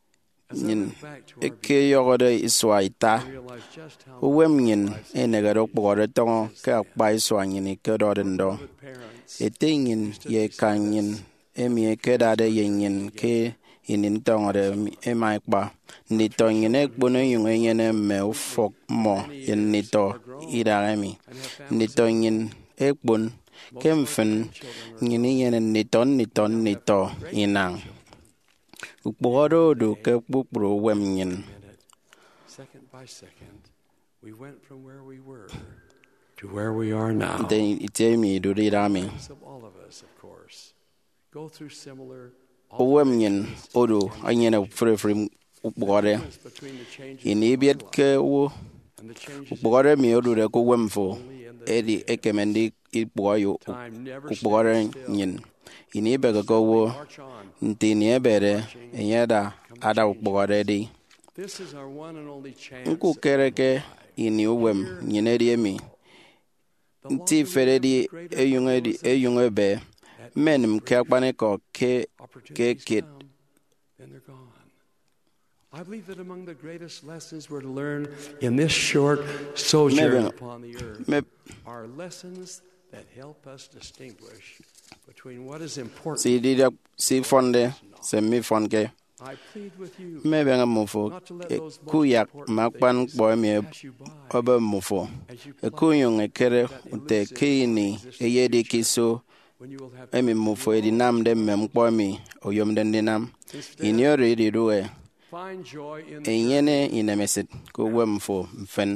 nyin eke yogode iswa ita uwem nyin enegado kpogode tongo ke akpa iswa nyin ke dodendo ete nyin ye kan nyin emi ke dade ye nyin ke inin tongode emai kpa nito nyin ekbono yung enyene me ufok mo yen nito idagemi nito nyin ekbon kemfen nyin yene nito inang ukpogoro do ke kpukpro wem nyin second by second we went from where we were to where we are now. Then itemi do idami All of us, of course, go through similar wem nyin odo anyene frefrem ukpogore inibiet ke wo ukpogore mi odo de ko wemfo edi ekemendi ikpoyo ukpogore nyin inibe ko wo ntini ebere enyeda ada ukpogore di nku kereke ini wem nyinedi emi nti feredi eyungebe menim ke akpane ko ke kid I believe that among the greatest lessons we're to learn in this short sojourn upon the earth are lessons that help us distinguish between what is important. Si fonde se mi fonke. Maybe I'm mufo. Kuyak makpan boy me oba mufo. Kuyung ekere ute kini eyedi kiso. Emi mufo edi nam dem mem boy me oyom den dinam. Inyori di duwe. Enyene inemesit ko wemfo mfen.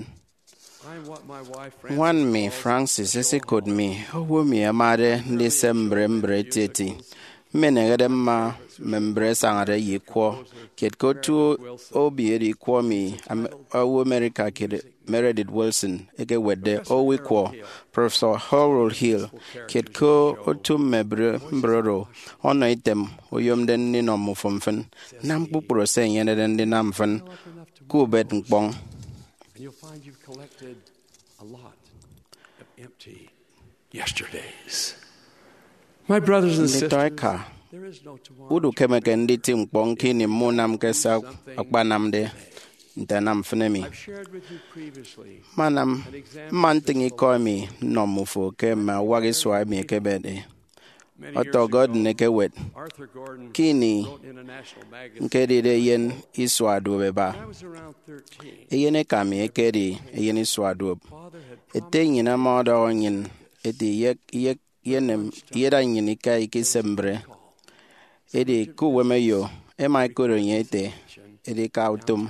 One me Francis ese kod me owo mi amade December mbre teti. Menegede ma membre sangare yikwo ket ko tu obi edi kwo mi owo America kid Meredith Wilson ege wede owi kwo Professor Harold Hill ket ko otu mebre mbrodo ono item oyom den ni no mufomfen nam pupro se yene den di namfen ku bet ngpong. And you'll find you've collected a lot of empty yesterdays. My brothers and sisters, there is no tomorrow. Udu kemeken di tim kpong kini munam kesa akpanam de ntanam fnemi. I've shared with you previously. Manam mantingi komi no mufo ke ma wagi swa mi kebede. Oto God neke wet. Kini nkedi de yen iswa dobe ba. Eyene kami ekedi yen iswa dobe. Ete nyina moda onyin eti yenem yeda nyini ka ikisembre. Edi kuweme yo ema ikoro nyete edi ka utum.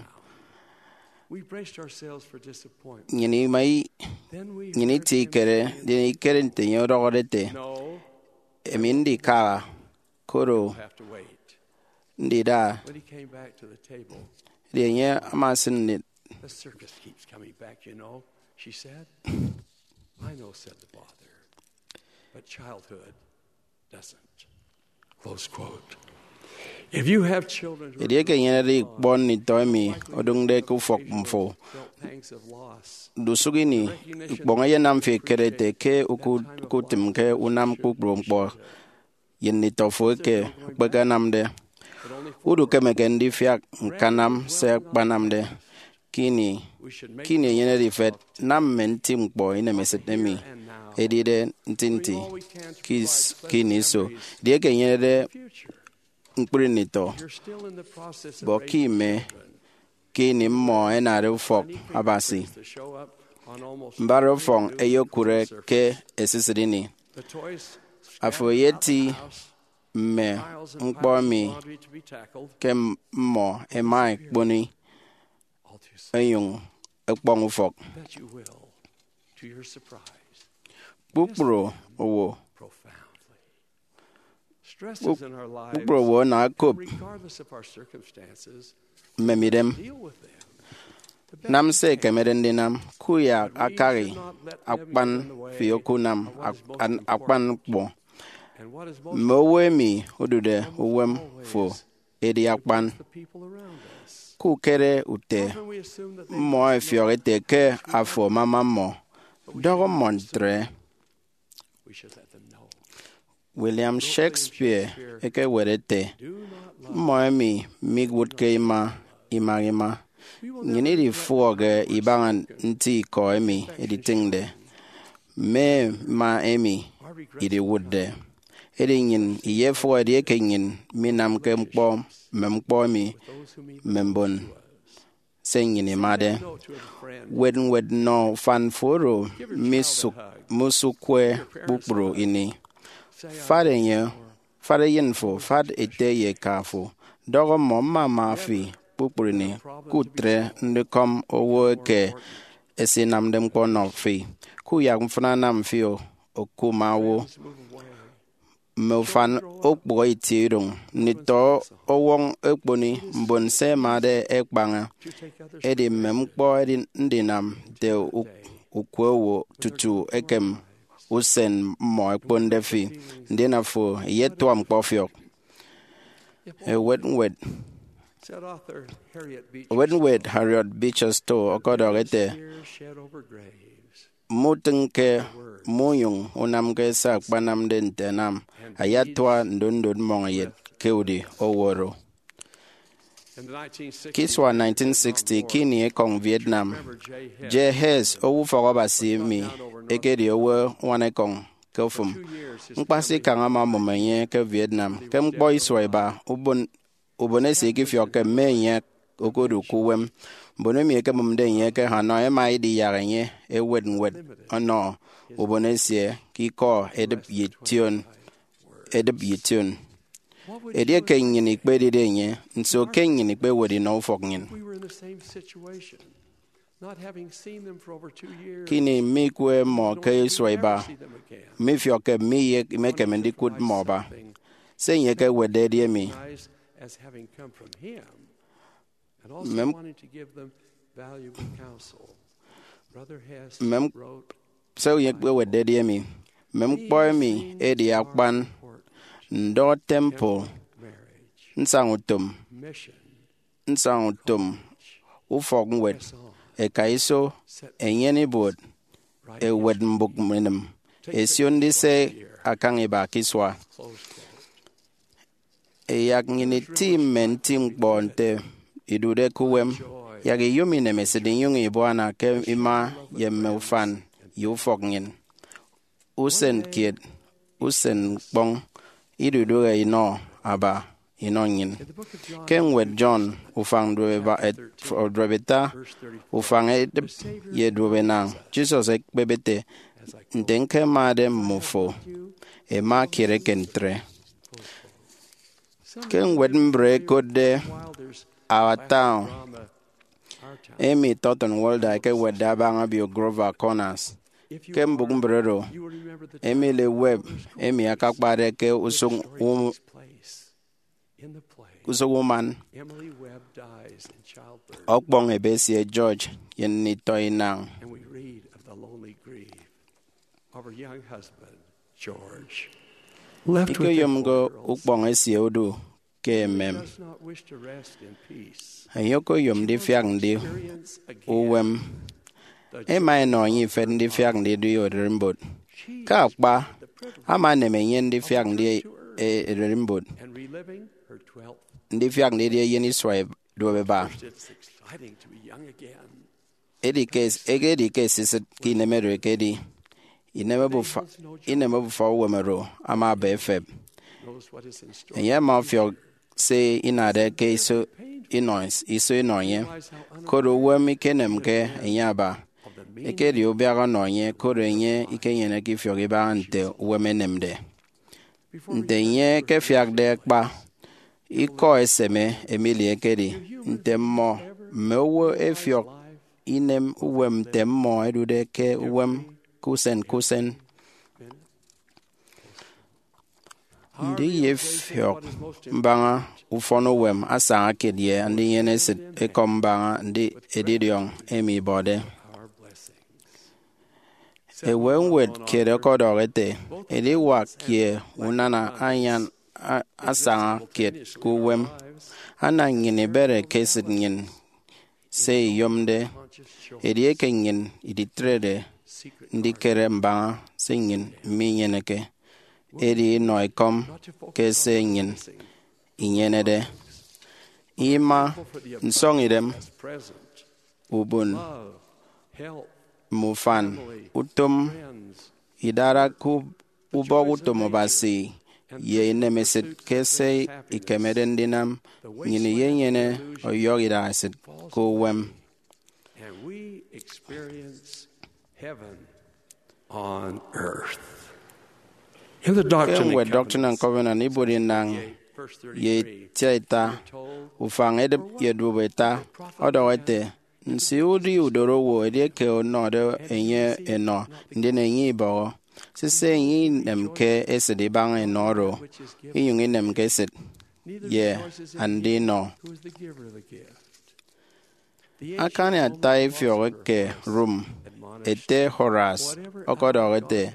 Nyini mai nyini ti kere dini kere nte nyoro odete. Emindi ka koro ndida denye amasin nit. The circus keeps coming back, you know, she said. I know, said the father, but childhood doesn't. Close quote. If you have children who are born in Tomi, Odungde Kufok Mfo, Dusugini, Bongayanam Fikerete, Ke Ukutimke, Unam Kukrumpo, Yenitofuke, Baganamde, Udukemekendi Fiak, Kanam, Sek Banamde, Kini Yenedi Fet, Nam Mentim Boy in a Messetemi, Edide Tinti, Kini so, Dear Kenyede. Mprinito boki me kini mo enare fok abasi mbaro fong eyokure ke esisidini afoyeti me nkpomi ke mo emai boni eyung ekpong fok bupro owo stresses in our lives, regardless of our circumstances, memidem nam se kemedendinam kuya akari akpan fiokunam akpan bo mowemi odude owem fo edi akpan ku kere ute mo fiorete ke afo mama mo dogo montre William Shakespeare eke werete Moemi Migwood Keima imagima nyini di fuoge ibangan nti ko emi edi tingde me ma emi idi wudde edi nyin iye fuo edi eke nyin minam ke mkpo memkpo mi membon se nyini made wed no fan foro musukwe bukbro ini fade yinfo fad ete ye kafo dogo mama mafi bukbro ni kutre ndikom owo ke esinam dem ko no fi ku yak mfuna nam fio okumawo mofan okbo itirung nito owong ekponi mbonse made ekbanga edi memkpo edi ndinam de ukwewo tutu ekem usen mo ekponde fi ndina fo yetwa mkpofio Wednwed Harriet Beecher Stowe okodorete mutenke muyung unamke sak panam den tenam ayatwa ndundun mongayet keudi oworo Kiswa 1960 kini ekong Vietnam Je Hes owu fogobasi mi ekedi owo wanekong kofum mkpasi kangama momenye ke Vietnam ke mkpo isweba ubonesi kifyo ke menye okodu kuwem bonemi ke mumdenye ke hano emai di yarenye ewednwed ono ubonesi kiko edep yition edie kenyin ikpe didenye nso kenyin ikpe wedi no fognin kini mikwe mo ke swaiba mifyo ke miye meke mendikut moba senye ke wededie mi as having come from him, and also wanting to give them valuable counsel. Brother Hess wrote, so yekwe wededie mi memkpo mi edi akpan ndo temple nsangutum ufogwed ekaiso enyeni bod ewedmbuk menem esiondi se akangiba kiswa yak ngini tim bonte idude kuwem yagi yumi ne mesidin yungi bwana ke ima yemufan yufognin usen bong idude ino aba inongin kenwed John ufang drebeta ufang yedrubenang Jesus ekbebete ndenke made mufo ema kirekentre Ken Wedmbre kode our town. Amy Totten Walda ke wedabanga bio Grover Corners. Ken Bugumbrero. Emily Webb. Amy akakbare ke usung woman. Emily Webb dies in childbirth. Okbong ebesie George yen nitoinang. And we read of the lonely grief of her young husband, George. Left with yomgo ukbong esie odu ke mem ayoko yom di fiang di uwem emai no nyi fen di fiang di du yodrimbot ka akpa ama ne menyen di fiang di rimbot di fiang di yeni swipe do beba edi case ki nemero kedi inema bu fa wemero ama befeb enya ma fio se inade ke iso inoye kodo wemi kenem ke enya ba ekedi obiara noye kodo enye ikenyene ki fio ge ba ante wemenemde ndenye ke fiak de kpa iko eseme emili ekedi ntemmo mewo efio inem uwem temmo edude ke uwem kusen ndi yefyo mbanga ufono wem asanga kedie andi yene sit ekombanga ndi edidion emi bode ewenwed kere kodorete edi wakie unana anyan asanga ket kuwem ana ngine bere kesit ngin se yomde edi ekengin iditrede ndi kere mbanga singin minyeneke edi noikom kese ngin inyenede ima nsong idem ubun mufan utum idara ku ubog utum basi ye nemesit kese ikemeden dinam nyini yenyene oyogida asit ko wem. And we experience heaven on earth. In the Doctrine and Covenant ibudi nang ye tieta ufang edep yedubeta odowete nsi udi udoro wo edeke onodo enye eno ndine nyi bo sise nyi nemke esedi bang enoro iyungi nemke sit ye andino akane atai fioreke room ete horas okodorete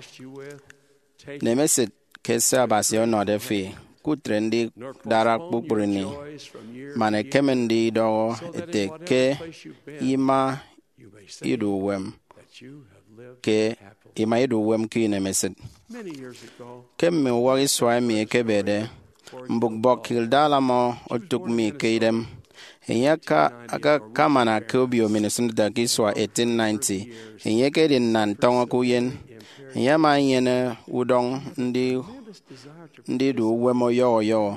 nemesit kesa basio nodefi kutrendi darak bukurini mane kemendi do eteke ima iduwem ke ima iduwem ki nemesit kemme wari swami kebede mbukbok hildala mo otuk mi keidem Enyaka aka kamana kubio Minnesota kiswa 1890 enyeke din nan tongo kuyen enyama yene udong ndi du wemo yo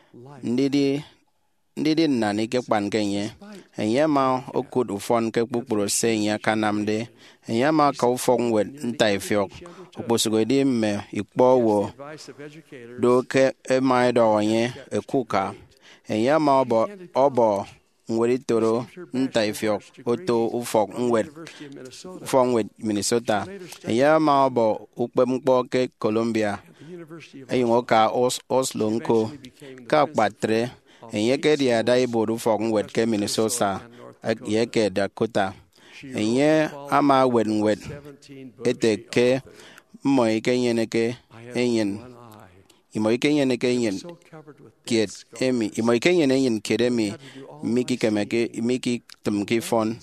ndi nan ike kpan kenye enyama okud ufon ke kpukpuru se enyaka namde enyama ka ufong wet ntai fiok okposugo di me ikpo wo do ke emai do onye ekuka enyama obo nwere toro ntaifio oto ufok nwet Minnesota enyama obo ukpemkpo ke Columbia eyingo ka Oslo nko ka kpatre enyeke di ada ibodu ufok nwet ke Minnesota yeke Dakota enye ama wet eteke mo ike nyeneke enyen imo ike nyeneke enyen kiet emi imo ike nyen enyen kedemi miki kemeke miki tumki fon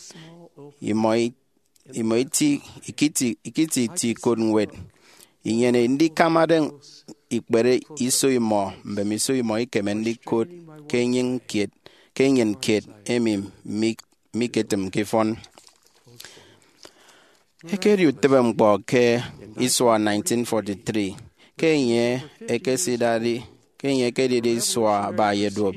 imoiti ikiti ti kodwet inyene ndi kamaden ikbere iso imo mbe miso imo ikemendi kod kenyen kiet emi miketum kifon ekeri utebem kwa ke iswa 1943 kenye ekesidari kenye kedide iswa ba yedob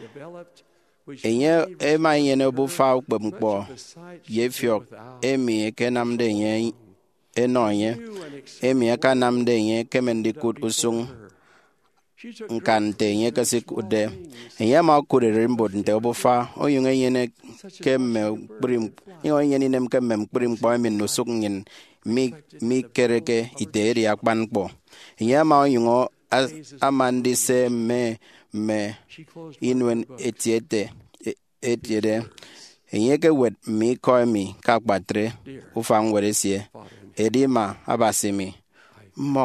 enye ema yene obufa ukpemkpo yefiok emi ekenamde nye enonye emi ekanamde nye kemendi kut usung nkante nye kasikude enye ma kurere mbod nte obufa oyunge yene kemme prim yo yene nem kemme prim kpo emi nusuk nyin mi kereke iteri akpanpo enye ma oyungo amandi se me inwen etiede enyeke wet mi koimi kakpatre ufang weresie edima abasimi mo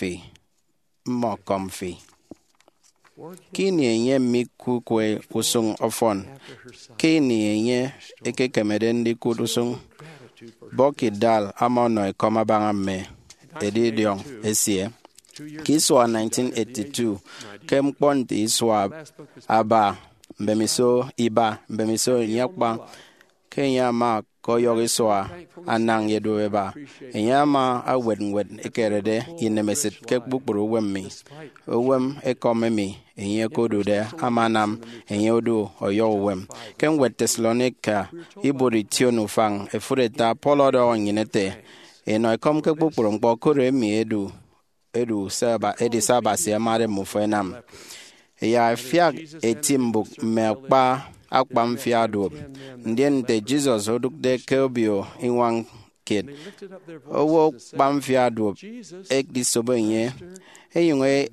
comfy kini enye mi kukwe usung ofon kini enye ekekemede ndi kudusung boki dal amono ekoma bangame edidion esie kiswa 1982 kemponti iswa aba mbemiso nyakpa kenyama koyogiswa anang yedueba enyama awedwed ekerede inemesit kekbukpuru wemmi owem ekomemi enye kodude amanam enye odu oyowem kenwet Thessalonica iburi tionu fang efureta polodo nyinete eno ekom kekbukpuru mkpo kore mi edu saba se mare mufenam ya fiak etimbuk mekpa akpam fiado ndiente Jesus oduk de kebio inwang kid owo kpam fiado ek disobenye eyunge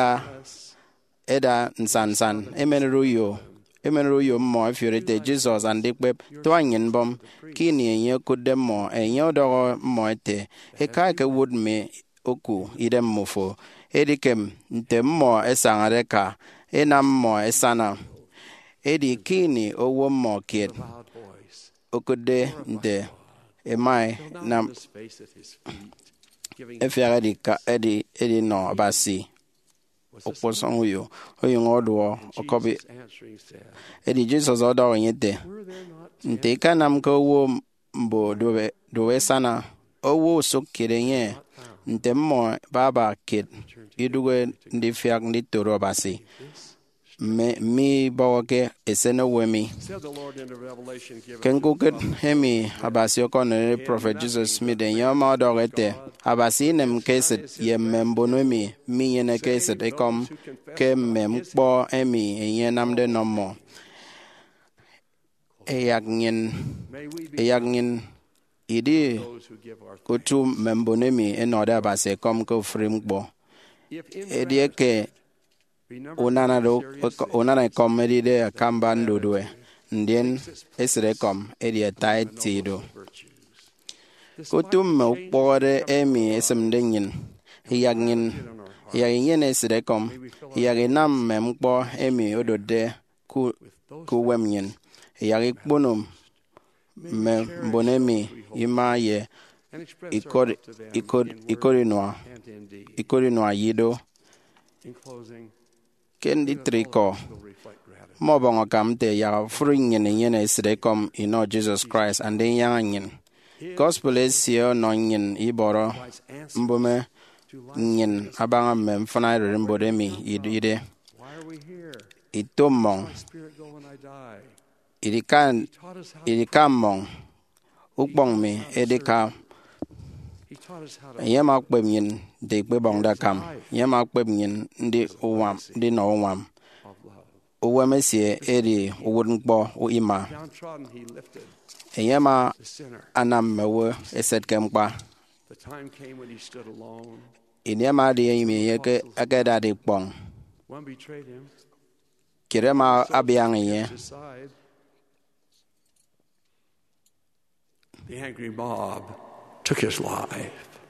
eda nsansan emenruyo mo fiorete Jesus andikpep twanyin bom kini enye kudemo enye odogo moete ekake wood me oku idem mufo edikem ntemmo esangareka enammo esana edi kini owo mo kiet okude nte emai na efiara edi no basi okposong uyo oyung odo okobi Jesus answering said, edi Jesus odo nyete were there not nte kanam ko wo mbo dowe sana owo sokire nye nte mo baba kid iduwe ndi fiak ndi toro basi mi bawoke esene wemi said the Lord in the revelation given kenkuket hemi abasi okonere prophet Jesus Smith yoma odogete abasi nem keset yemembonomi mi yene keset ekom ke mempo emi yenamde nomo eyagnin idi kutu membonomi enoda abasi kom ko frimbo edieke unana kom edide kamba ndudwe ndien esre kom edie tai tido kutum ukpore emi esemdenyin yagin esre kom yaginam mempo emi odode ku wemyin yagikpunum membonemi imaye ikorinwa yido kendi triko mobongo kamte ya fringen yene isrekom ino Jesus Christ and den yangen gospel esio no nyin iboro mbume nyin abanga mem fana rimbodemi idide itomong idikamong ukbong mi edika yema kpemyin de kpebong da kam yema kpemyin ndi uwam ndi no uwam uwemesie eri uwunkpo uima yema anam mewe eset kempa inyama de yimi yeke akeda de pong kirema abiang ye the angry mob took his life.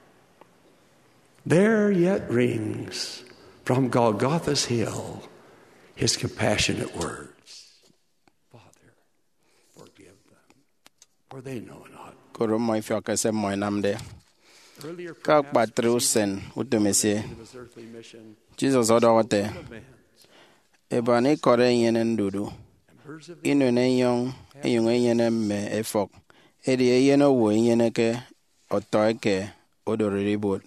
There yet rings from Golgotha's hill his compassionate words, Father, forgive them, for they know not. Koromoi fiokase moi namde ka patrusen utumese Jesus odote ebani kore yene ndudu inu nenyong eyung yene me efok edi yene wo yene ke otoike odoribot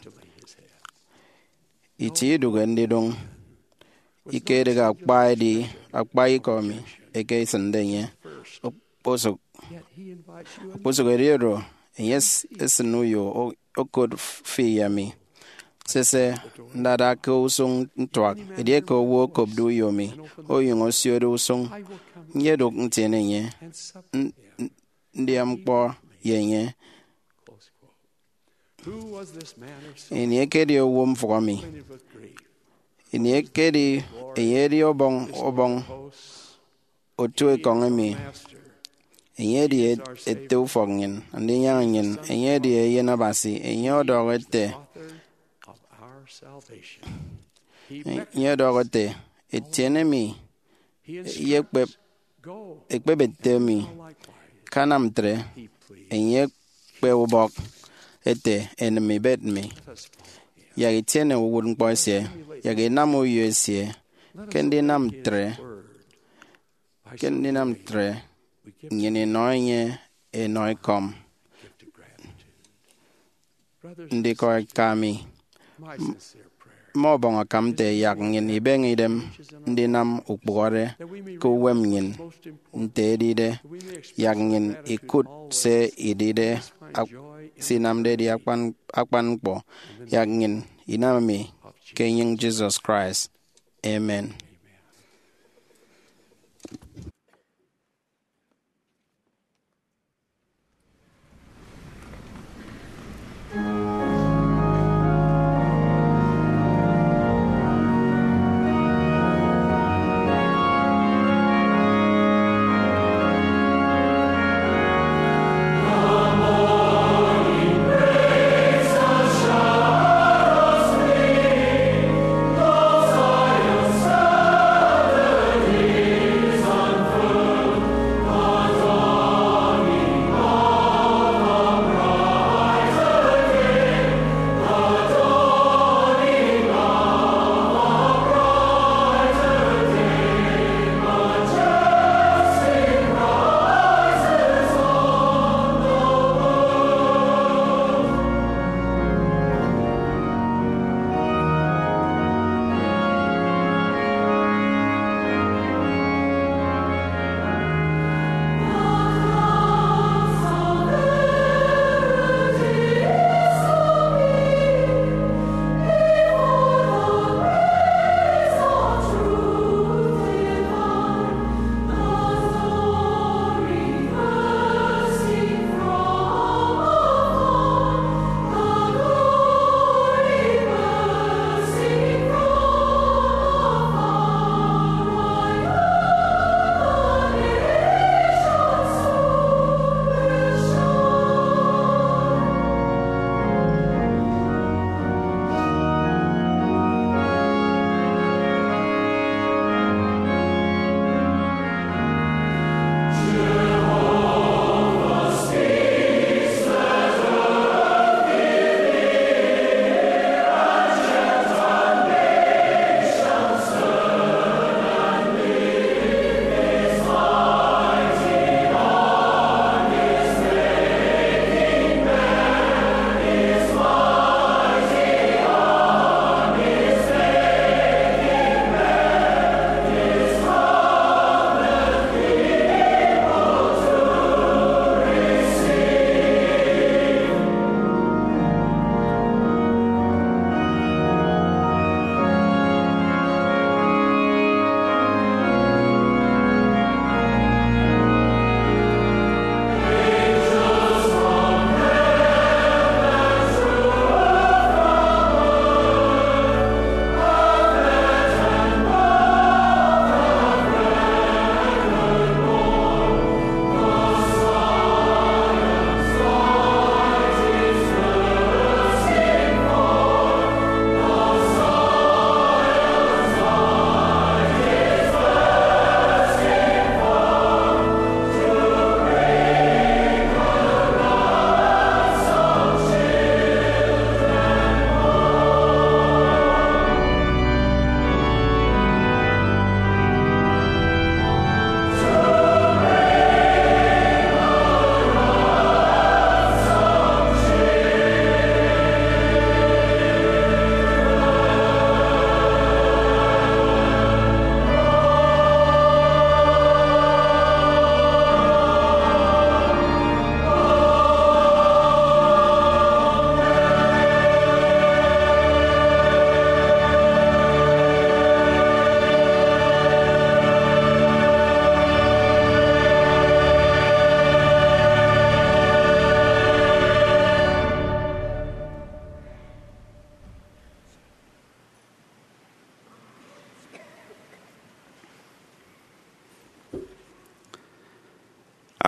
iti dugan didong ike daga akpai komi eke sandenye oposo geriero yes esnuyo okod fiyami sese ndada ko usung ntwak edi ko wo kobdu yomi oyung osio usung nyedo ntenenye ndiampo yenye iniekedi owom for me iniekedi eyedi obong otu ekonemi eyedi etu fogin andi yanyin eyedi yenabasi enyodogete nyodogete etienemi ekpebetemi kanamtre enyekpe ubok ete enemy bet me yagi tiene wurun poise yagi namu yesie kendi nam tre nyene noye e noy kom ndiko kami mo bonga kamte yak ngin ibengi dem ndi nam ukbore ko wem ngin ntedide yak ngin ikut se idide sinamde di akpan po yak ngin inami kenyeng Jesus Christ. Amen. Son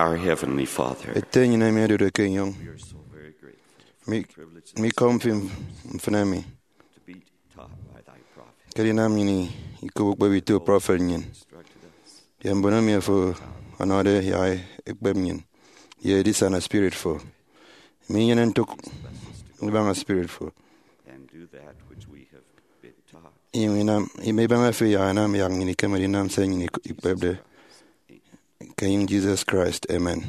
our Heavenly Father. Ete nyina mi adodo ke yong. We are so very grateful Mi for the privilege mi komfim mfnami. to be taught by thy prophet. Kadi nam nyini iko gbe to prophet nyin. Instructed us. Yambona mi fo anode ya ekbem nyin. Ye this an spirit for. Mi nyen tok banga spirit for. And do that which we have been taught. Inam ime banga fe ya nam yang nyini kemari nam se nyini ikbebde. King Jesus Christ, amen.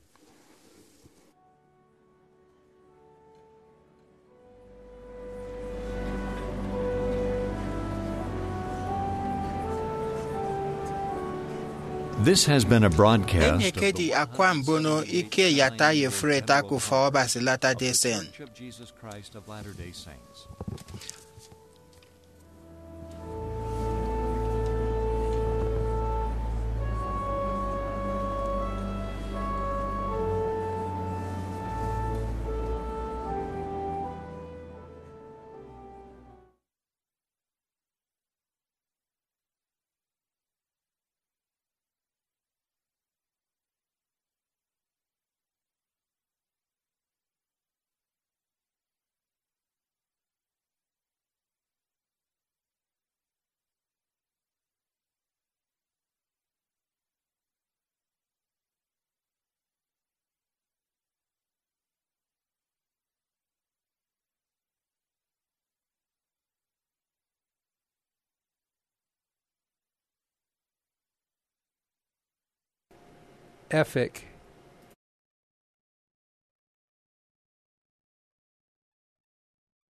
This has been a broadcast of Enyekedi akwambono ike yata yefre taku faoba silata desen. Church of Jesus Christ of Latter-day Saints. Ethic